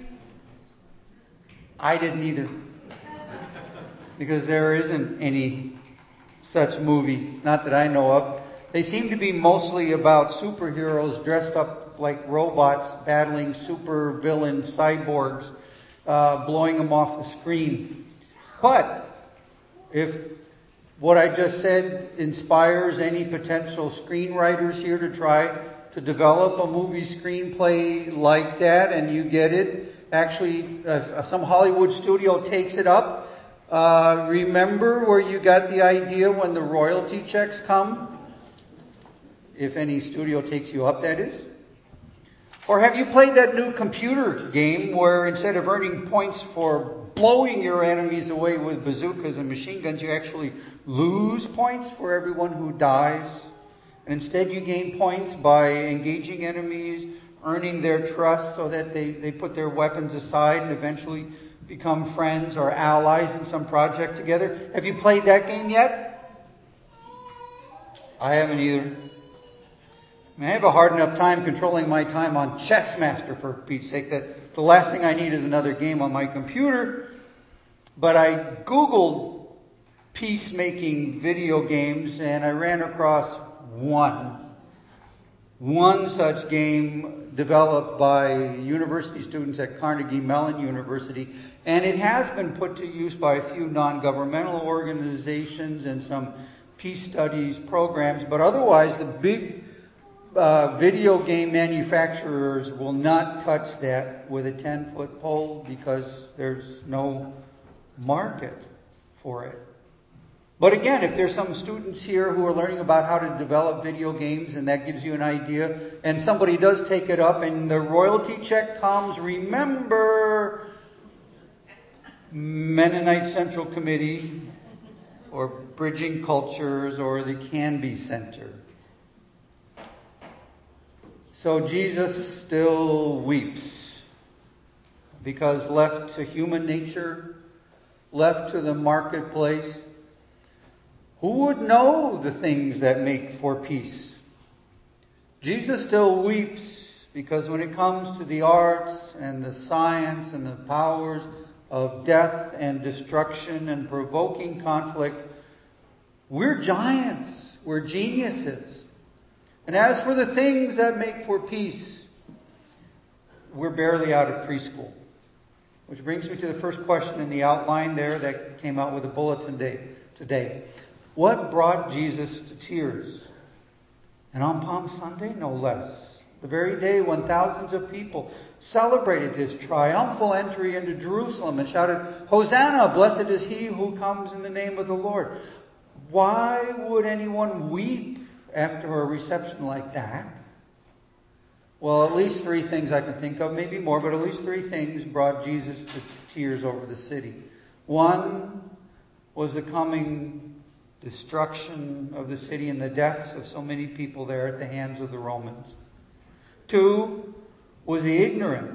I didn't either. Because there isn't any such movie, not that I know of. They seem to be mostly about superheroes dressed up like robots, battling super villain cyborgs, blowing them off the screen. But if what I just said inspires any potential screenwriters here to try to develop a movie screenplay like that, and you get it, actually some Hollywood studio takes it up, remember where you got the idea when the royalty checks come? If any studio takes you up, that is. Or have you played that new computer game where instead of earning points for blowing your enemies away with bazookas and machine guns, you actually lose points for everyone who dies? And instead you gain points by engaging enemies, earning their trust so that they put their weapons aside and eventually become friends or allies in some project together. Have you played that game yet? I haven't either. I have a hard enough time controlling my time on Chessmaster, for Pete's sake, that the last thing I need is another game on my computer. But I Googled peacemaking video games, and I ran across one such game developed by university students at Carnegie Mellon University, and it has been put to use by a few non-governmental organizations and some peace studies programs, but otherwise the big video game manufacturers will not touch that with a 10-foot pole because there's no market for it. But again, if there's some students here who are learning about how to develop video games and that gives you an idea, and somebody does take it up and the royalty check comes, remember Mennonite Central Committee or Bridging Cultures or the Canby Center. So Jesus still weeps because left to human nature, left to the marketplace, who would know the things that make for peace? Jesus still weeps because when it comes to the arts and the science and the powers of death and destruction and provoking conflict, we're giants, we're geniuses. And as for the things that make for peace, we're barely out of preschool. Which brings me to the first question in the outline there that came out with the bulletin today. What brought Jesus to tears? And on Palm Sunday, no less. The very day when thousands of people celebrated his triumphal entry into Jerusalem and shouted, "Hosanna, blessed is he who comes in the name of the Lord." Why would anyone weep after a reception like that? Well, at least three things I can think of, maybe more, but at least three things brought Jesus to tears over the city. One was the coming destruction of the city and the deaths of so many people there at the hands of the Romans. Two was the ignorance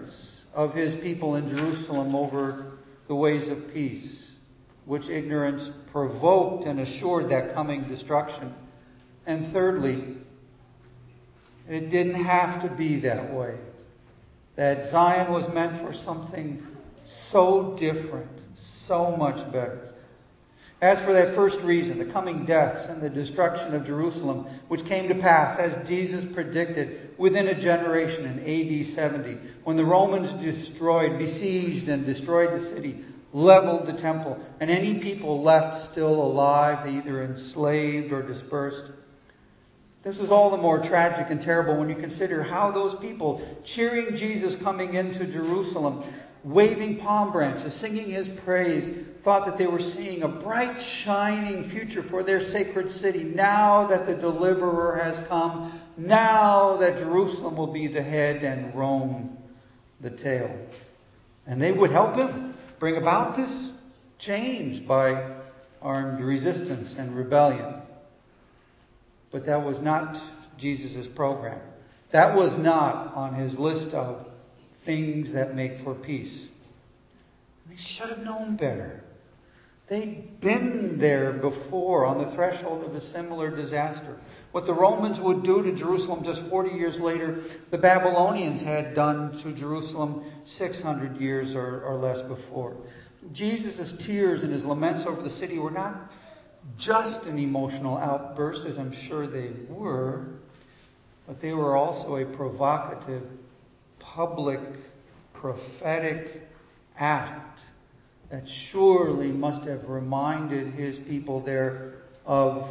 of his people in Jerusalem over the ways of peace, which ignorance provoked and assured that coming destruction. And thirdly, it didn't have to be that way. That Zion was meant for something so different, so much better. As for that first reason, the coming deaths and the destruction of Jerusalem, which came to pass as Jesus predicted within a generation in AD 70, when the Romans besieged and destroyed the city, leveled the temple, and any people left still alive, they either enslaved or dispersed. This is all the more tragic and terrible when you consider how those people cheering Jesus coming into Jerusalem, waving palm branches, singing his praise, thought that they were seeing a bright, shining future for their sacred city. Now that the deliverer has come, now that Jerusalem will be the head and Rome the tail. And they would help him bring about this change by armed resistance and rebellion. But that was not Jesus' program. That was not on his list of things that make for peace. They should have known better. They'd been there before on the threshold of a similar disaster. What the Romans would do to Jerusalem just 40 years later, the Babylonians had done to Jerusalem 600 years or less before. Jesus' tears and his laments over the city were not just an emotional outburst, as I'm sure they were, but they were also a provocative, public, prophetic act that surely must have reminded his people there of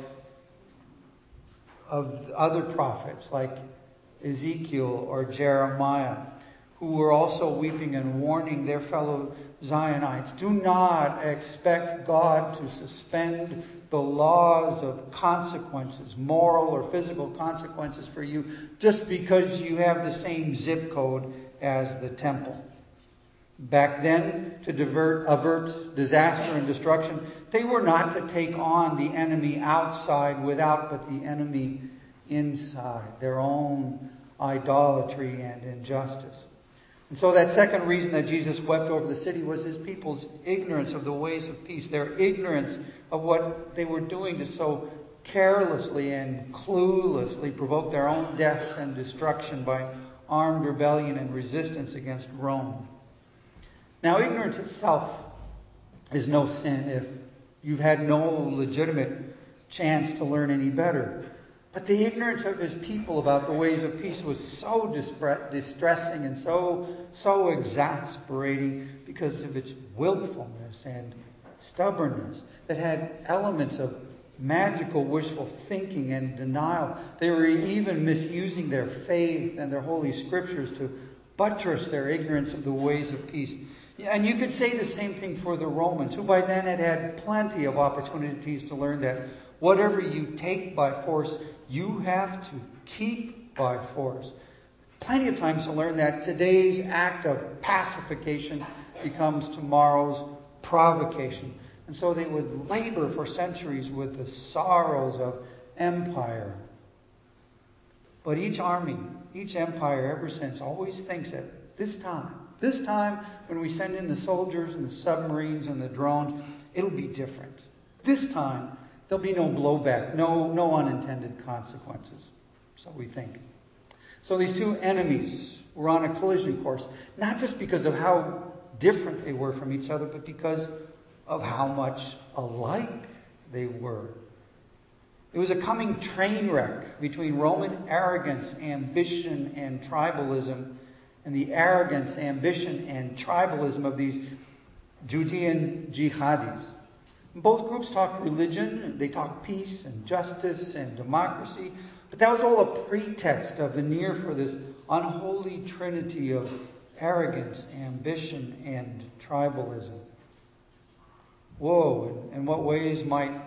other prophets like Ezekiel or Jeremiah, who were also weeping and warning their fellow Zionites. Do not expect God to suspend the laws of consequences, moral or physical consequences for you, just because you have the same zip code as the temple. Back then, to avert disaster and destruction, they were not to take on the enemy outside without, but the enemy inside, their own idolatry and injustice. And so that second reason that Jesus wept over the city was his people's ignorance of the ways of peace, their ignorance of what they were doing to so carelessly and cluelessly provoke their own deaths and destruction by armed rebellion and resistance against Rome. Now, ignorance itself is no sin if you've had no legitimate chance to learn any better. But the ignorance of his people about the ways of peace was so distressing and so exasperating because of its willfulness and stubbornness that had elements of magical wishful thinking and denial. They were even misusing their faith and their holy scriptures to buttress their ignorance of the ways of peace. And you could say the same thing for the Romans, who by then had had plenty of opportunities to learn that whatever you take by force, you have to keep by force. Plenty of times to learn that today's act of pacification becomes tomorrow's provocation. And so they would labor for centuries with the sorrows of empire. But each army, each empire ever since always thinks that this time when we send in the soldiers and the submarines and the drones, it'll be different. This time, there'll be no blowback, no unintended consequences. So we think. So these two enemies were on a collision course, not just because of how different they were from each other, but because of how much alike they were. It was a coming train wreck between Roman arrogance, ambition, and tribalism, and the arrogance, ambition, and tribalism of these Judean jihadis. Both groups talked religion, they talked peace and justice and democracy, but that was all a pretext, a veneer for this unholy trinity of arrogance, ambition, and tribalism. Whoa, in what ways might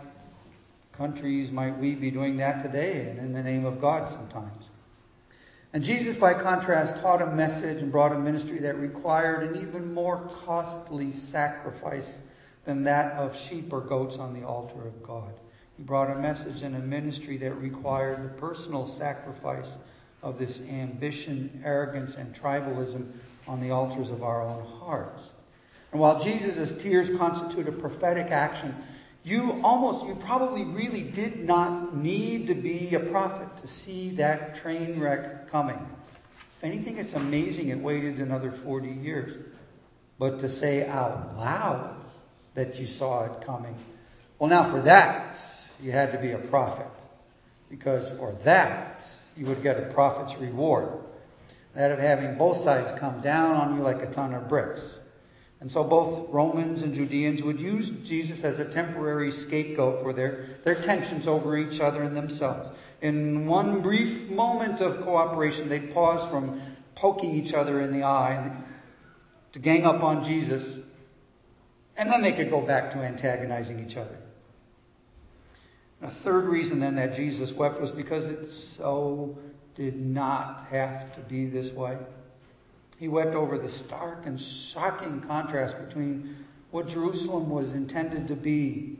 we be doing that today and in the name of God sometimes? And Jesus, by contrast, taught a message and brought a ministry that required an even more costly sacrifice than that of sheep or goats on the altar of God. He brought a message and a ministry that required the personal sacrifice of this ambition, arrogance, and tribalism on the altars of our own hearts. And while Jesus' tears constitute a prophetic action, you probably really did not need to be a prophet to see that train wreck coming. If anything, it's amazing it waited another 40 years. But to say out loud that you saw it coming, well, now for that, you had to be a prophet. Because for that, you would get a prophet's reward. That of having both sides come down on you like a ton of bricks. And so both Romans and Judeans would use Jesus as a temporary scapegoat for their tensions over each other and themselves. In one brief moment of cooperation, they'd pause from poking each other in the eye to gang up on Jesus. And then they could go back to antagonizing each other. A third reason then that Jesus wept was because it so did not have to be this way. He wept over the stark and shocking contrast between what Jerusalem was intended to be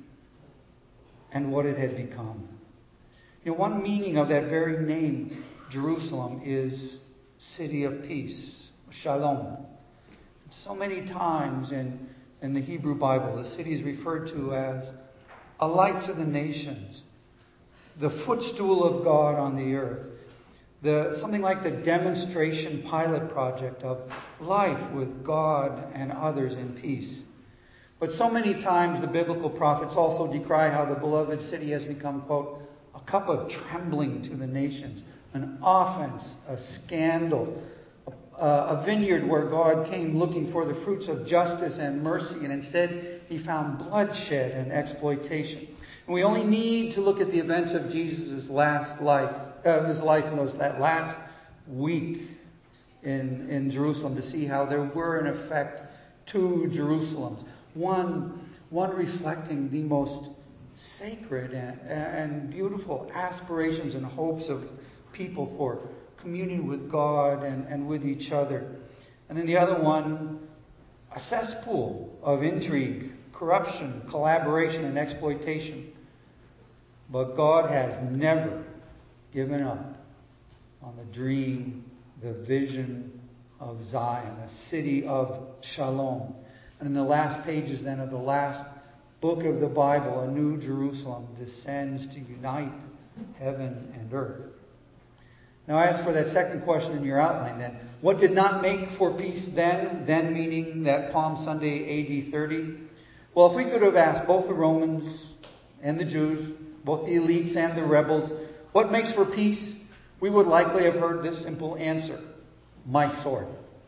and what it had become. One meaning of that very name, Jerusalem, is city of peace, shalom. So many times in the Hebrew Bible, the city is referred to as a light to the nations, the footstool of God on the earth. Something like the demonstration pilot project of life with God and others in peace. But so many times the biblical prophets also decry how the beloved city has become, quote, a cup of trembling to the nations, an offense, a scandal, a vineyard where God came looking for the fruits of justice and mercy, and instead he found bloodshed and exploitation. And we only need to look at the events of Jesus' last life, that last week in Jerusalem to see how there were in effect two Jerusalems. One reflecting the most sacred and beautiful aspirations and hopes of people for communion with God and with each other. And then the other one, a cesspool of intrigue, corruption, collaboration, and exploitation. But God has never given up on the dream, the vision of Zion, a city of shalom. And in the last pages then of the last book of the Bible, a new Jerusalem descends to unite heaven and earth. Now as for that second question in your outline then, what did not make for peace then meaning that Palm Sunday AD 30? Well, if we could have asked both the Romans and the Jews, both the elites and the rebels, what makes for peace? We would likely have heard this simple answer: my sword.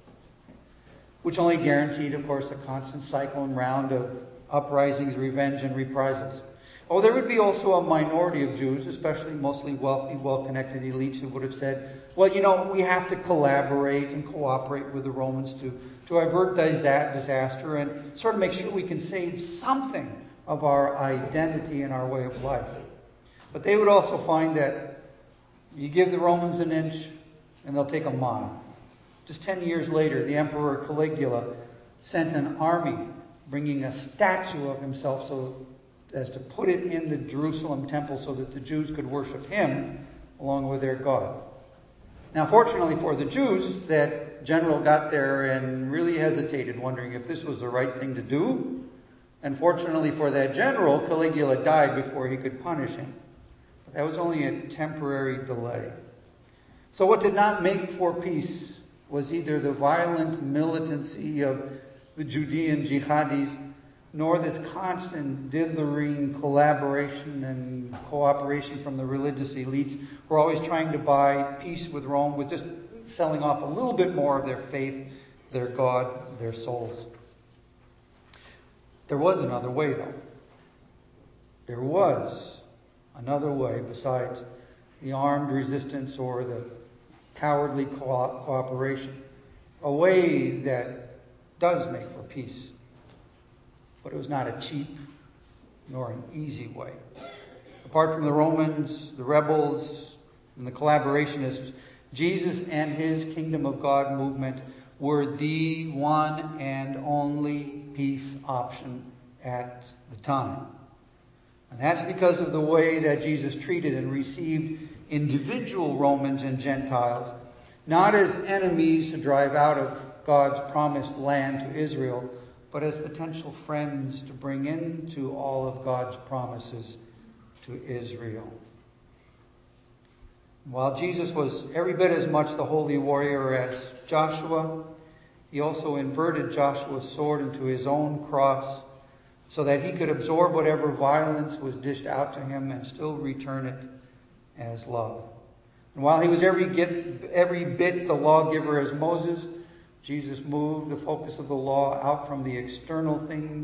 Which only guaranteed, of course, a constant cycle and round of uprisings, revenge, and reprisals. Oh, there would be also a minority of Jews, especially mostly wealthy, well-connected elites, who would have said, well, we have to collaborate and cooperate with the Romans to avert disaster and sort of make sure we can save something of our identity and our way of life. But they would also find that you give the Romans an inch and they'll take a mile. Just 10 years later, the Emperor Caligula sent an army bringing a statue of himself so as to put it in the Jerusalem temple so that the Jews could worship him along with their God. Now, fortunately for the Jews, that general got there and really hesitated, wondering if this was the right thing to do. And fortunately for that general, Caligula died before he could punish him. But that was only a temporary delay. So what did not make for peace was either the violent militancy of the Judean jihadis, nor this constant dithering collaboration and cooperation from the religious elites who are always trying to buy peace with Rome with just selling off a little bit more of their faith, their God, their souls. There was another way, though. There was another way besides the armed resistance or the cowardly cooperation. A way that does make for peace. But it was not a cheap nor an easy way. Apart from the Romans, the rebels, and the collaborationists, Jesus and his Kingdom of God movement were the one and only peace option at the time. And that's because of the way that Jesus treated and received individual Romans and Gentiles, not as enemies to drive out of God's promised land to Israel, but as potential friends to bring into all of God's promises to Israel. While Jesus was every bit as much the holy warrior as Joshua, he also inverted Joshua's sword into his own cross so that he could absorb whatever violence was dished out to him and still return it as love. And while he was every bit the lawgiver as Moses, Jesus moved the focus of the law out from the external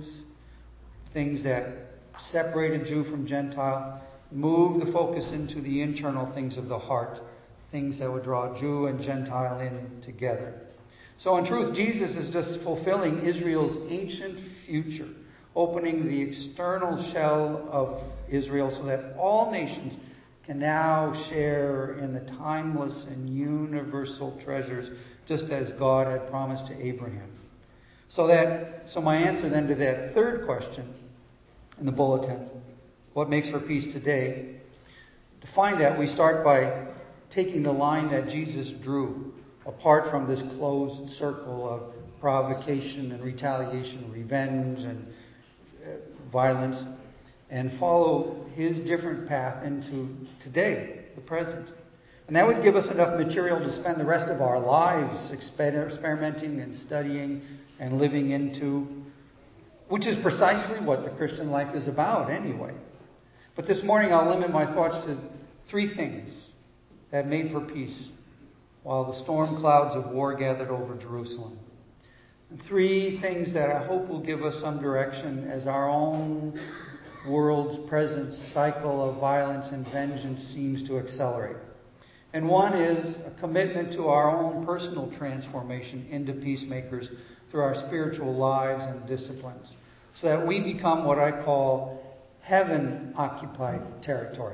things that separated Jew from Gentile, moved the focus into the internal things of the heart, things that would draw Jew and Gentile in together. So in truth, Jesus is just fulfilling Israel's ancient future, opening the external shell of Israel so that all nations can now share in the timeless and universal treasures, just as God had promised to Abraham. So my answer then to that third question in the bulletin, what makes for peace today? To find that, we start by taking the line that Jesus drew apart from this closed circle of provocation and retaliation, revenge and violence, and follow his different path into today, the present. And that would give us enough material to spend the rest of our lives experimenting and studying and living into, which is precisely what the Christian life is about anyway. But this morning I'll limit my thoughts to three things that made for peace while the storm clouds of war gathered over Jerusalem. And three things that I hope will give us some direction as our own world's present cycle of violence and vengeance seems to accelerate. And one is a commitment to our own personal transformation into peacemakers through our spiritual lives and disciplines, so that we become what I call heaven-occupied territory.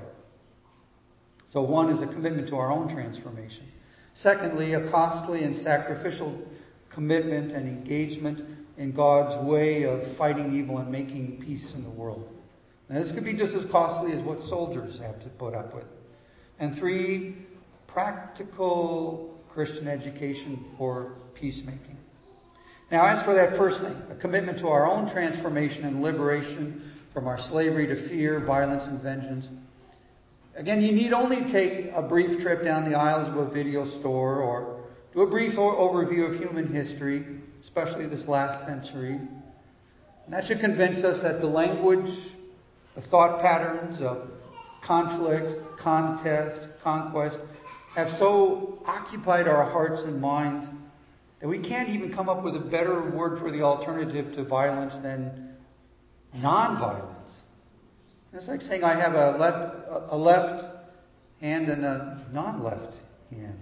So one is a commitment to our own transformation. Secondly, a costly and sacrificial commitment and engagement in God's way of fighting evil and making peace in the world. Now, this could be just as costly as what soldiers have to put up with. And three, practical Christian education for peacemaking. Now, as for that first thing, a commitment to our own transformation and liberation from our slavery to fear, violence, and vengeance. Again, you need only take a brief trip down the aisles of a video store or do a brief overview of human history, especially this last century. And that should convince us that the language, the thought patterns of conflict, contest, conquest have so occupied our hearts and minds that we can't even come up with a better word for the alternative to violence than non-violence. It's like saying I have a left hand and a non-left hand.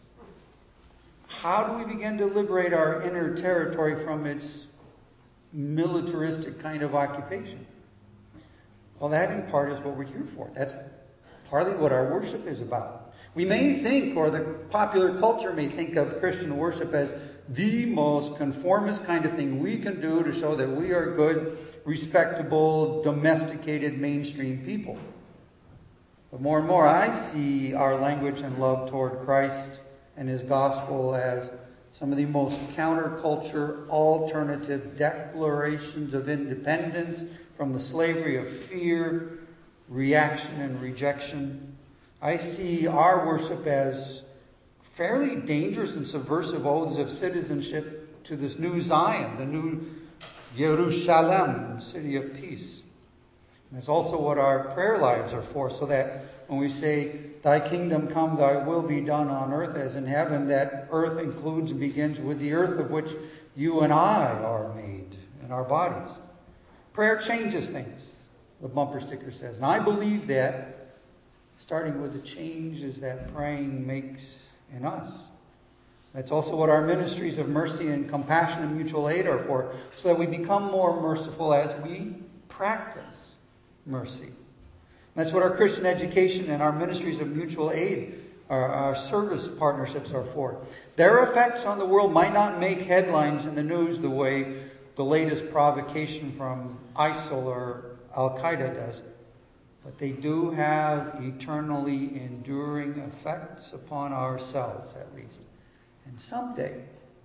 How do we begin to liberate our inner territory from its militaristic kind of occupation? Well, that in part is what we're here for. That's partly what our worship is about. We may think, or the popular culture may think of Christian worship as the most conformist kind of thing we can do to show that we are good, respectable, domesticated, mainstream people. But more and more I see our language and love toward Christ and his gospel as some of the most counterculture, alternative declarations of independence from the slavery of fear, reaction, and rejection. I see our worship as fairly dangerous and subversive oaths of citizenship to this new Zion, the new Jerusalem, city of peace. And it's also what our prayer lives are for, so that when we say, thy kingdom come, thy will be done on earth as in heaven, that earth includes and begins with the earth of which you and I are made in our bodies. Prayer changes things, the bumper sticker says. And I believe that, starting with the changes that praying makes in us. That's also what our ministries of mercy and compassion and mutual aid are for, so that we become more merciful as we practice mercy. And that's what our Christian education and our ministries of mutual aid, our service partnerships are for. Their effects on the world might not make headlines in the news the way the latest provocation from ISIL or Al-Qaeda does. But they do have eternally enduring effects upon ourselves, at least. And someday,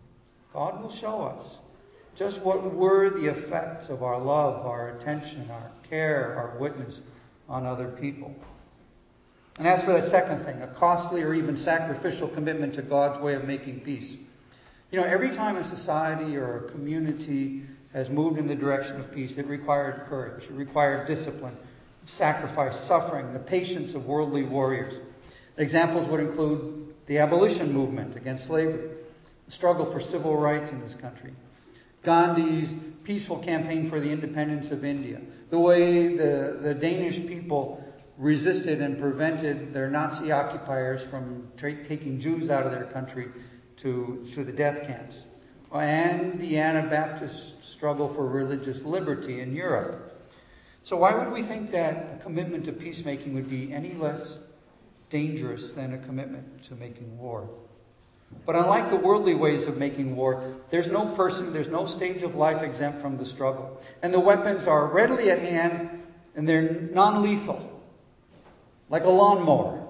God will show us just what were the effects of our love, our attention, our care, our witness on other people. And as for the second thing, a costly or even sacrificial commitment to God's way of making peace. Every time a society or a community has moved in the direction of peace, it required courage, it required discipline, sacrifice, suffering, the patience of worldly warriors. Examples would include the abolition movement against slavery, the struggle for civil rights in this country, Gandhi's peaceful campaign for the independence of India, the way the Danish people resisted and prevented their Nazi occupiers from taking Jews out of their country to the death camps, and the Anabaptist struggle for religious liberty in Europe. So why would we think that a commitment to peacemaking would be any less dangerous than a commitment to making war? But unlike the worldly ways of making war, there's no person, there's no stage of life exempt from the struggle. And the weapons are readily at hand, and they're non-lethal, like a lawnmower.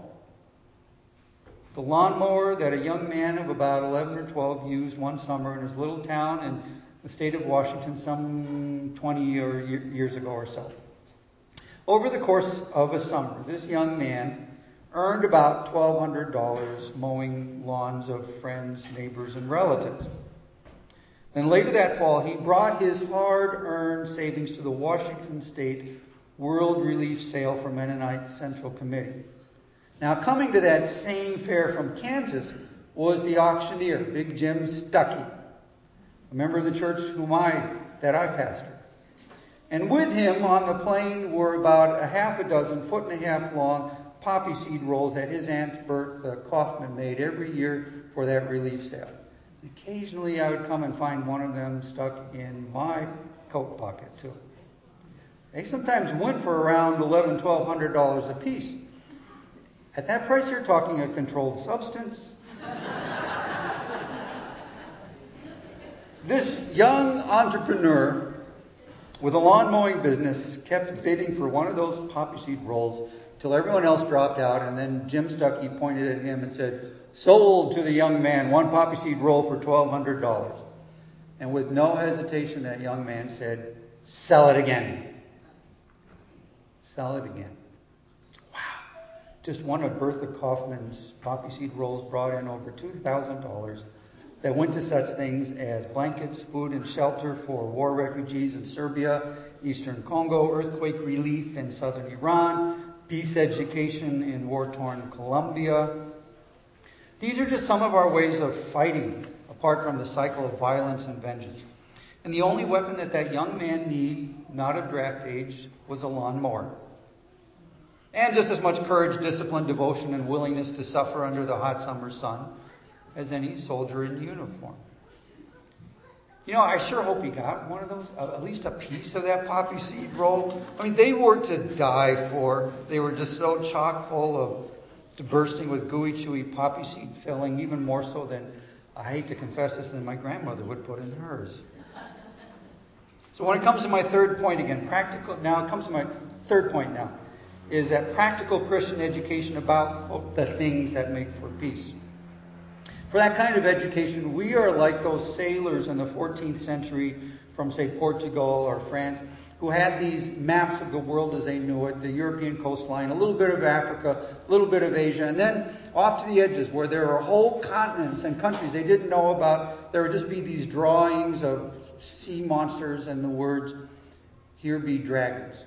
The lawnmower that a young man of about 11 or 12 used one summer in his little town in the state of Washington some 20 years ago or so. Over the course of a summer, this young man earned about $1,200 mowing lawns of friends, neighbors, and relatives. Then later that fall, he brought his hard-earned savings to the Washington State World Relief Sale for Mennonite Central Committee. Now, coming to that same fair from Kansas was the auctioneer, Big Jim Stuckey, a member of the church that I pastor. And with him on the plane were about a half a dozen, 1.5 foot long poppy seed rolls that his Aunt Bertha Kaufman made every year for that relief sale. Occasionally I would come and find one of them stuck in my coat pocket too. They sometimes went for around $1,100, $1,200 a piece. At that price, you're talking a controlled substance. This young entrepreneur with a lawn mowing business kept bidding for one of those poppy seed rolls till everyone else dropped out, and then Jim Stuckey pointed at him and said, "Sold to the young man, one poppy seed roll for $1,200. And with no hesitation, that young man said, "Sell it again." Sell it again. Wow. Just one of Bertha Kaufman's poppy seed rolls brought in over $2,000 that went to such things as blankets, food and shelter for war refugees in Serbia, Eastern Congo, earthquake relief in southern Iran, peace education in war-torn Colombia. These are just some of our ways of fighting, apart from the cycle of violence and vengeance. And the only weapon that young man needed, not of draft age, was a lawnmower. And just as much courage, discipline, devotion, and willingness to suffer under the hot summer sun as any soldier in uniform. I sure hope he got one of those, at least a piece of that poppy seed roll. I mean, they were to die for. They were just so chock full to bursting with gooey, chewy poppy seed filling, even more so than, I hate to confess this, than my grandmother would put in hers. So when it comes to my third point again, is that practical Christian education about the things that make for peace. For that kind of education, we are like those sailors in the 14th century from, say, Portugal or France, who had these maps of the world as they knew it, the European coastline, a little bit of Africa, a little bit of Asia, and then off to the edges where there are whole continents and countries they didn't know about. There would just be these drawings of sea monsters and the words, "Here be dragons."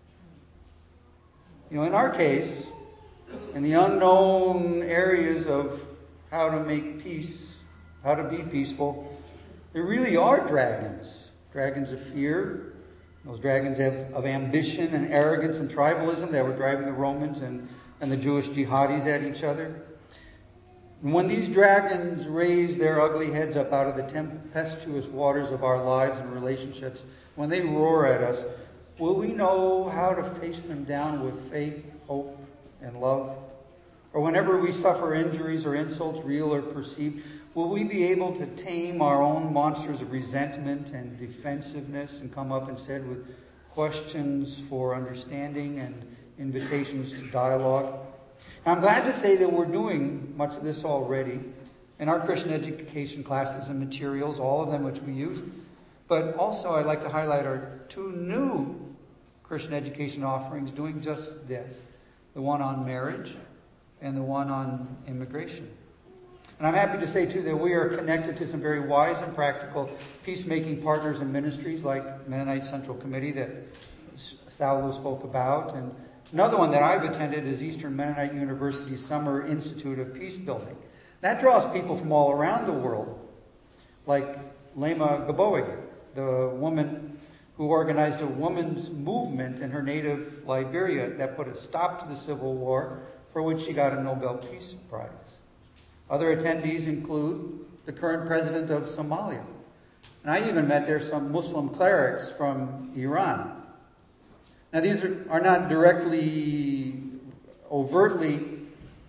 In our case, in the unknown areas of how to make peace, how to be peaceful, there really are dragons. Dragons of fear. Those dragons of ambition and arrogance and tribalism that were driving the Romans and the Jewish jihadis at each other. And when these dragons raise their ugly heads up out of the tempestuous waters of our lives and relationships, when they roar at us, will we know how to face them down with faith, hope, and love? Or whenever we suffer injuries or insults, real or perceived, will we be able to tame our own monsters of resentment and defensiveness and come up instead with questions for understanding and invitations to dialogue? Now, I'm glad to say that we're doing much of this already. and our Christian education classes and materials, all of them which we use. But also I'd like to highlight our 2 new Christian education offerings doing just this. The one on marriage and the one on immigration. And I'm happy to say, too, that we are connected to some very wise and practical peacemaking partners and ministries like Mennonite Central Committee that Saulo spoke about. And another one that I've attended is Eastern Mennonite University's Summer Institute of Peace Building. That draws people from all around the world, like Lema Gaboe, the woman who organized a women's movement in her native Liberia that put a stop to the Civil War, for which she got a Nobel Peace Prize. Other attendees include the current president of Somalia. And I even met there some Muslim clerics from Iran. Now these are not directly, overtly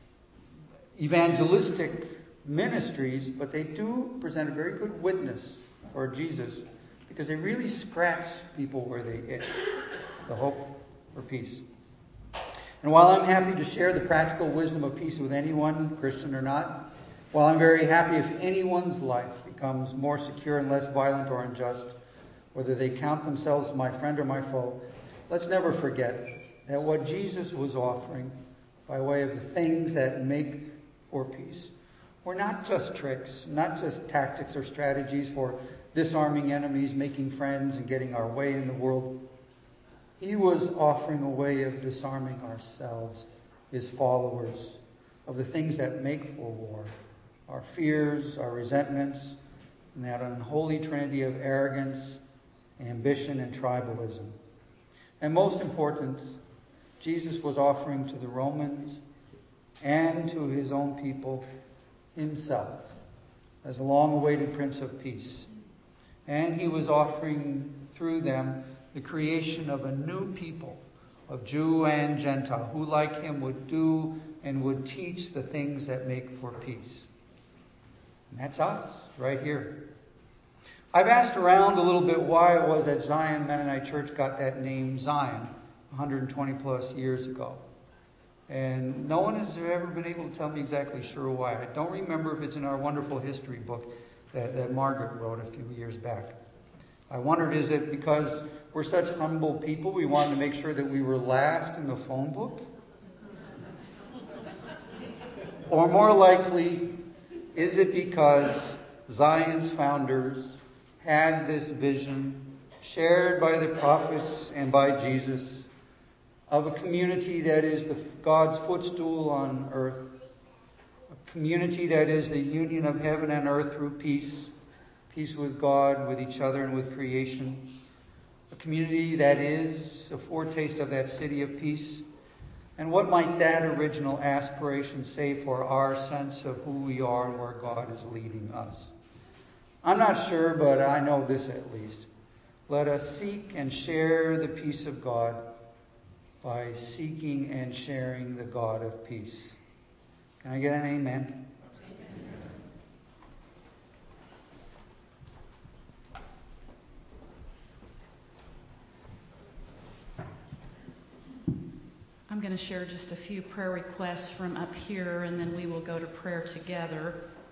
evangelistic ministries, but they do present a very good witness for Jesus because they really scratch people where they itch, the hope for peace. And while I'm happy to share the practical wisdom of peace with anyone, Christian or not, while I'm very happy if anyone's life becomes more secure and less violent or unjust, whether they count themselves my friend or my foe, let's never forget that what Jesus was offering by way of the things that make for peace were not just tricks, not just tactics or strategies for disarming enemies, making friends, and getting our way in the world. He was offering a way of disarming ourselves, his followers, of the things that make for war, our fears, our resentments, and that unholy trinity of arrogance, ambition, and tribalism. And most important, Jesus was offering to the Romans and to his own people himself as a long-awaited Prince of Peace. And he was offering through them the creation of a new people, of Jew and Gentile, who like him would do and would teach the things that make for peace. And that's us, right here. I've asked around a little bit why it was that Zion Mennonite Church got that name Zion 120 plus years ago. And no one has ever been able to tell me exactly sure why. I don't remember if it's in our wonderful history book that Margaret wrote a few years back. I wondered, is it because we're such humble people, we wanted to make sure that we were last in the phone book? Or more likely, is it because Zion's founders had this vision shared by the prophets and by Jesus of a community that is God's footstool on earth, a community that is the union of heaven and earth through peace, peace with God, with each other, and with creation, a community that is a foretaste of that city of peace. And what might that original aspiration say for our sense of who we are and where God is leading us? I'm not sure, but I know this at least. Let us seek and share the peace of God by seeking and sharing the God of peace. Can I get an amen? I'm going to share just a few prayer requests from up here, and then we will go to prayer together.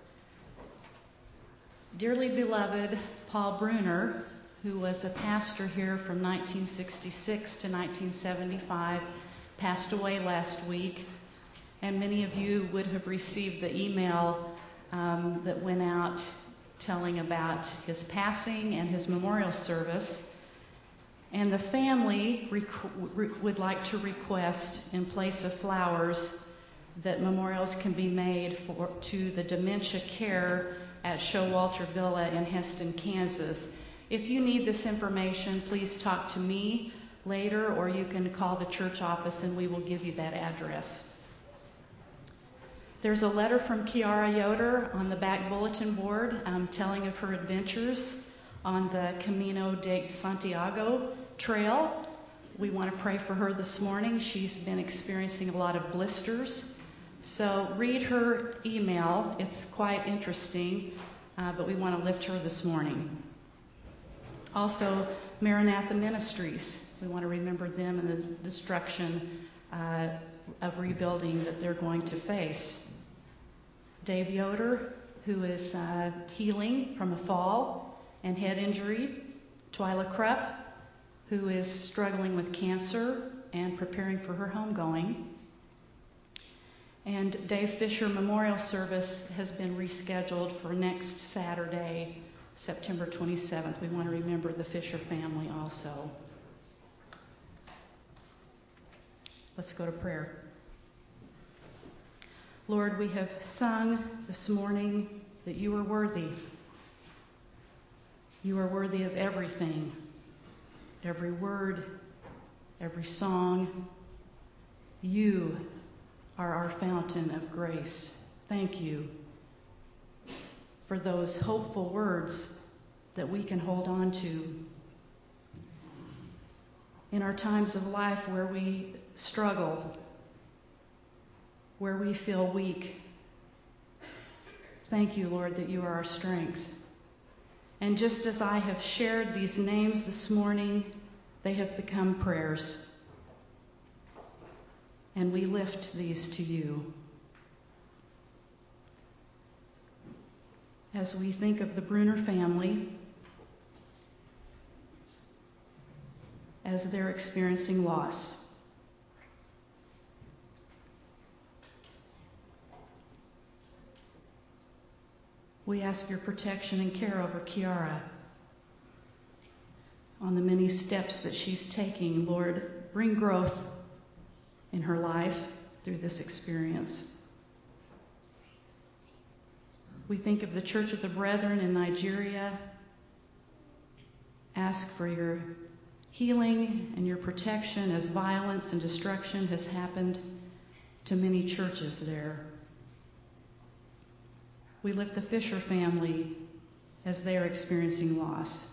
Dearly beloved Paul Bruner, who was a pastor here from 1966 to 1975, passed away last week. And many of you would have received the email that went out telling about his passing and his memorial service. And the family would like to request, in place of flowers, that memorials can be made to the dementia care at Showalter Villa in Heston, Kansas. If you need this information, please talk to me later, or you can call the church office and we will give you that address. There's a letter from Kiara Yoder on the back bulletin board telling of her adventures on the Camino de Santiago trail. We want to pray for her this morning. She's been experiencing a lot of blisters. So read her email. It's quite interesting, but we want to lift her this morning. Also, Maranatha Ministries. We want to remember them and the destruction of rebuilding that they're going to face. Dave Yoder, who is healing from a fall and head injury. Twyla Krupp, who is struggling with cancer and preparing for her homegoing. And Dave Fisher Memorial Service has been rescheduled for next Saturday, September 27th. We want to remember the Fisher family also. Let's go to prayer. Lord, we have sung this morning that you are worthy. You are worthy of everything, every word, every song. You are our fountain of grace. Thank you for those hopeful words that we can hold on to in our times of life where we struggle, where we feel weak. Thank you, Lord, that you are our strength. And just as I have shared these names this morning, they have become prayers. And we lift these to you. As we think of the Bruner family, as they're experiencing loss. We ask your protection and care over Kiara on the many steps that she's taking. Lord, bring growth in her life through this experience. We think of the Church of the Brethren in Nigeria. Ask for your healing and your protection as violence and destruction has happened to many churches there. We lift the Fisher family as they are experiencing loss.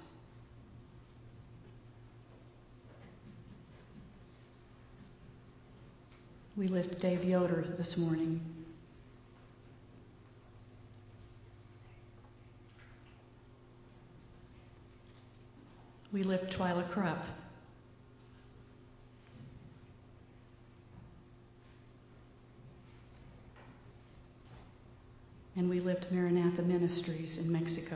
We lift Dave Yoder this morning. We lift Twyla Krupp. And we lift Maranatha Ministries in Mexico.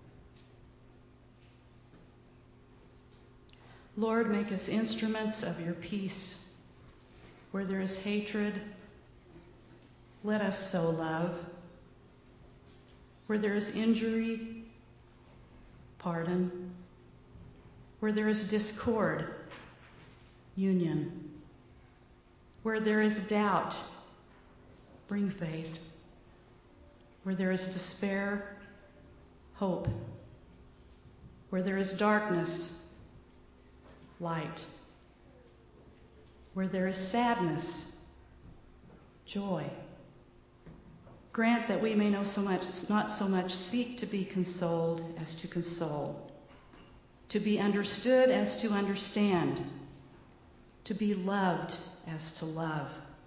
Lord, make us instruments of your peace. Where there is hatred, let us sow love. Where there is injury, pardon. Where there is discord, union. Where there is doubt, bring faith. Where there is despair, hope. Where there is darkness, light. Where there is sadness, joy. Grant that we may not so much seek to be consoled as to console, to be understood as to understand, to be loved as to love.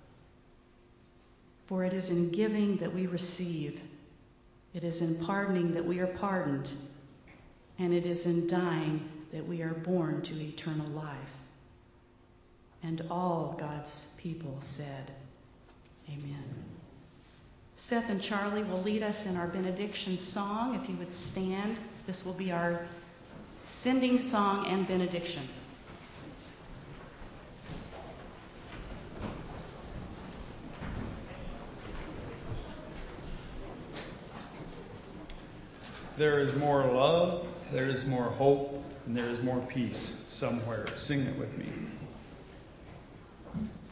For it is in giving that we receive, it is in pardoning that we are pardoned, and it is in dying that we are born to eternal life. And all God's people said, amen. Seth and Charlie will lead us in our benediction song. If you would stand, this will be our sending song and benediction. There is more love, there is more hope, and there is more peace somewhere. Sing it with me.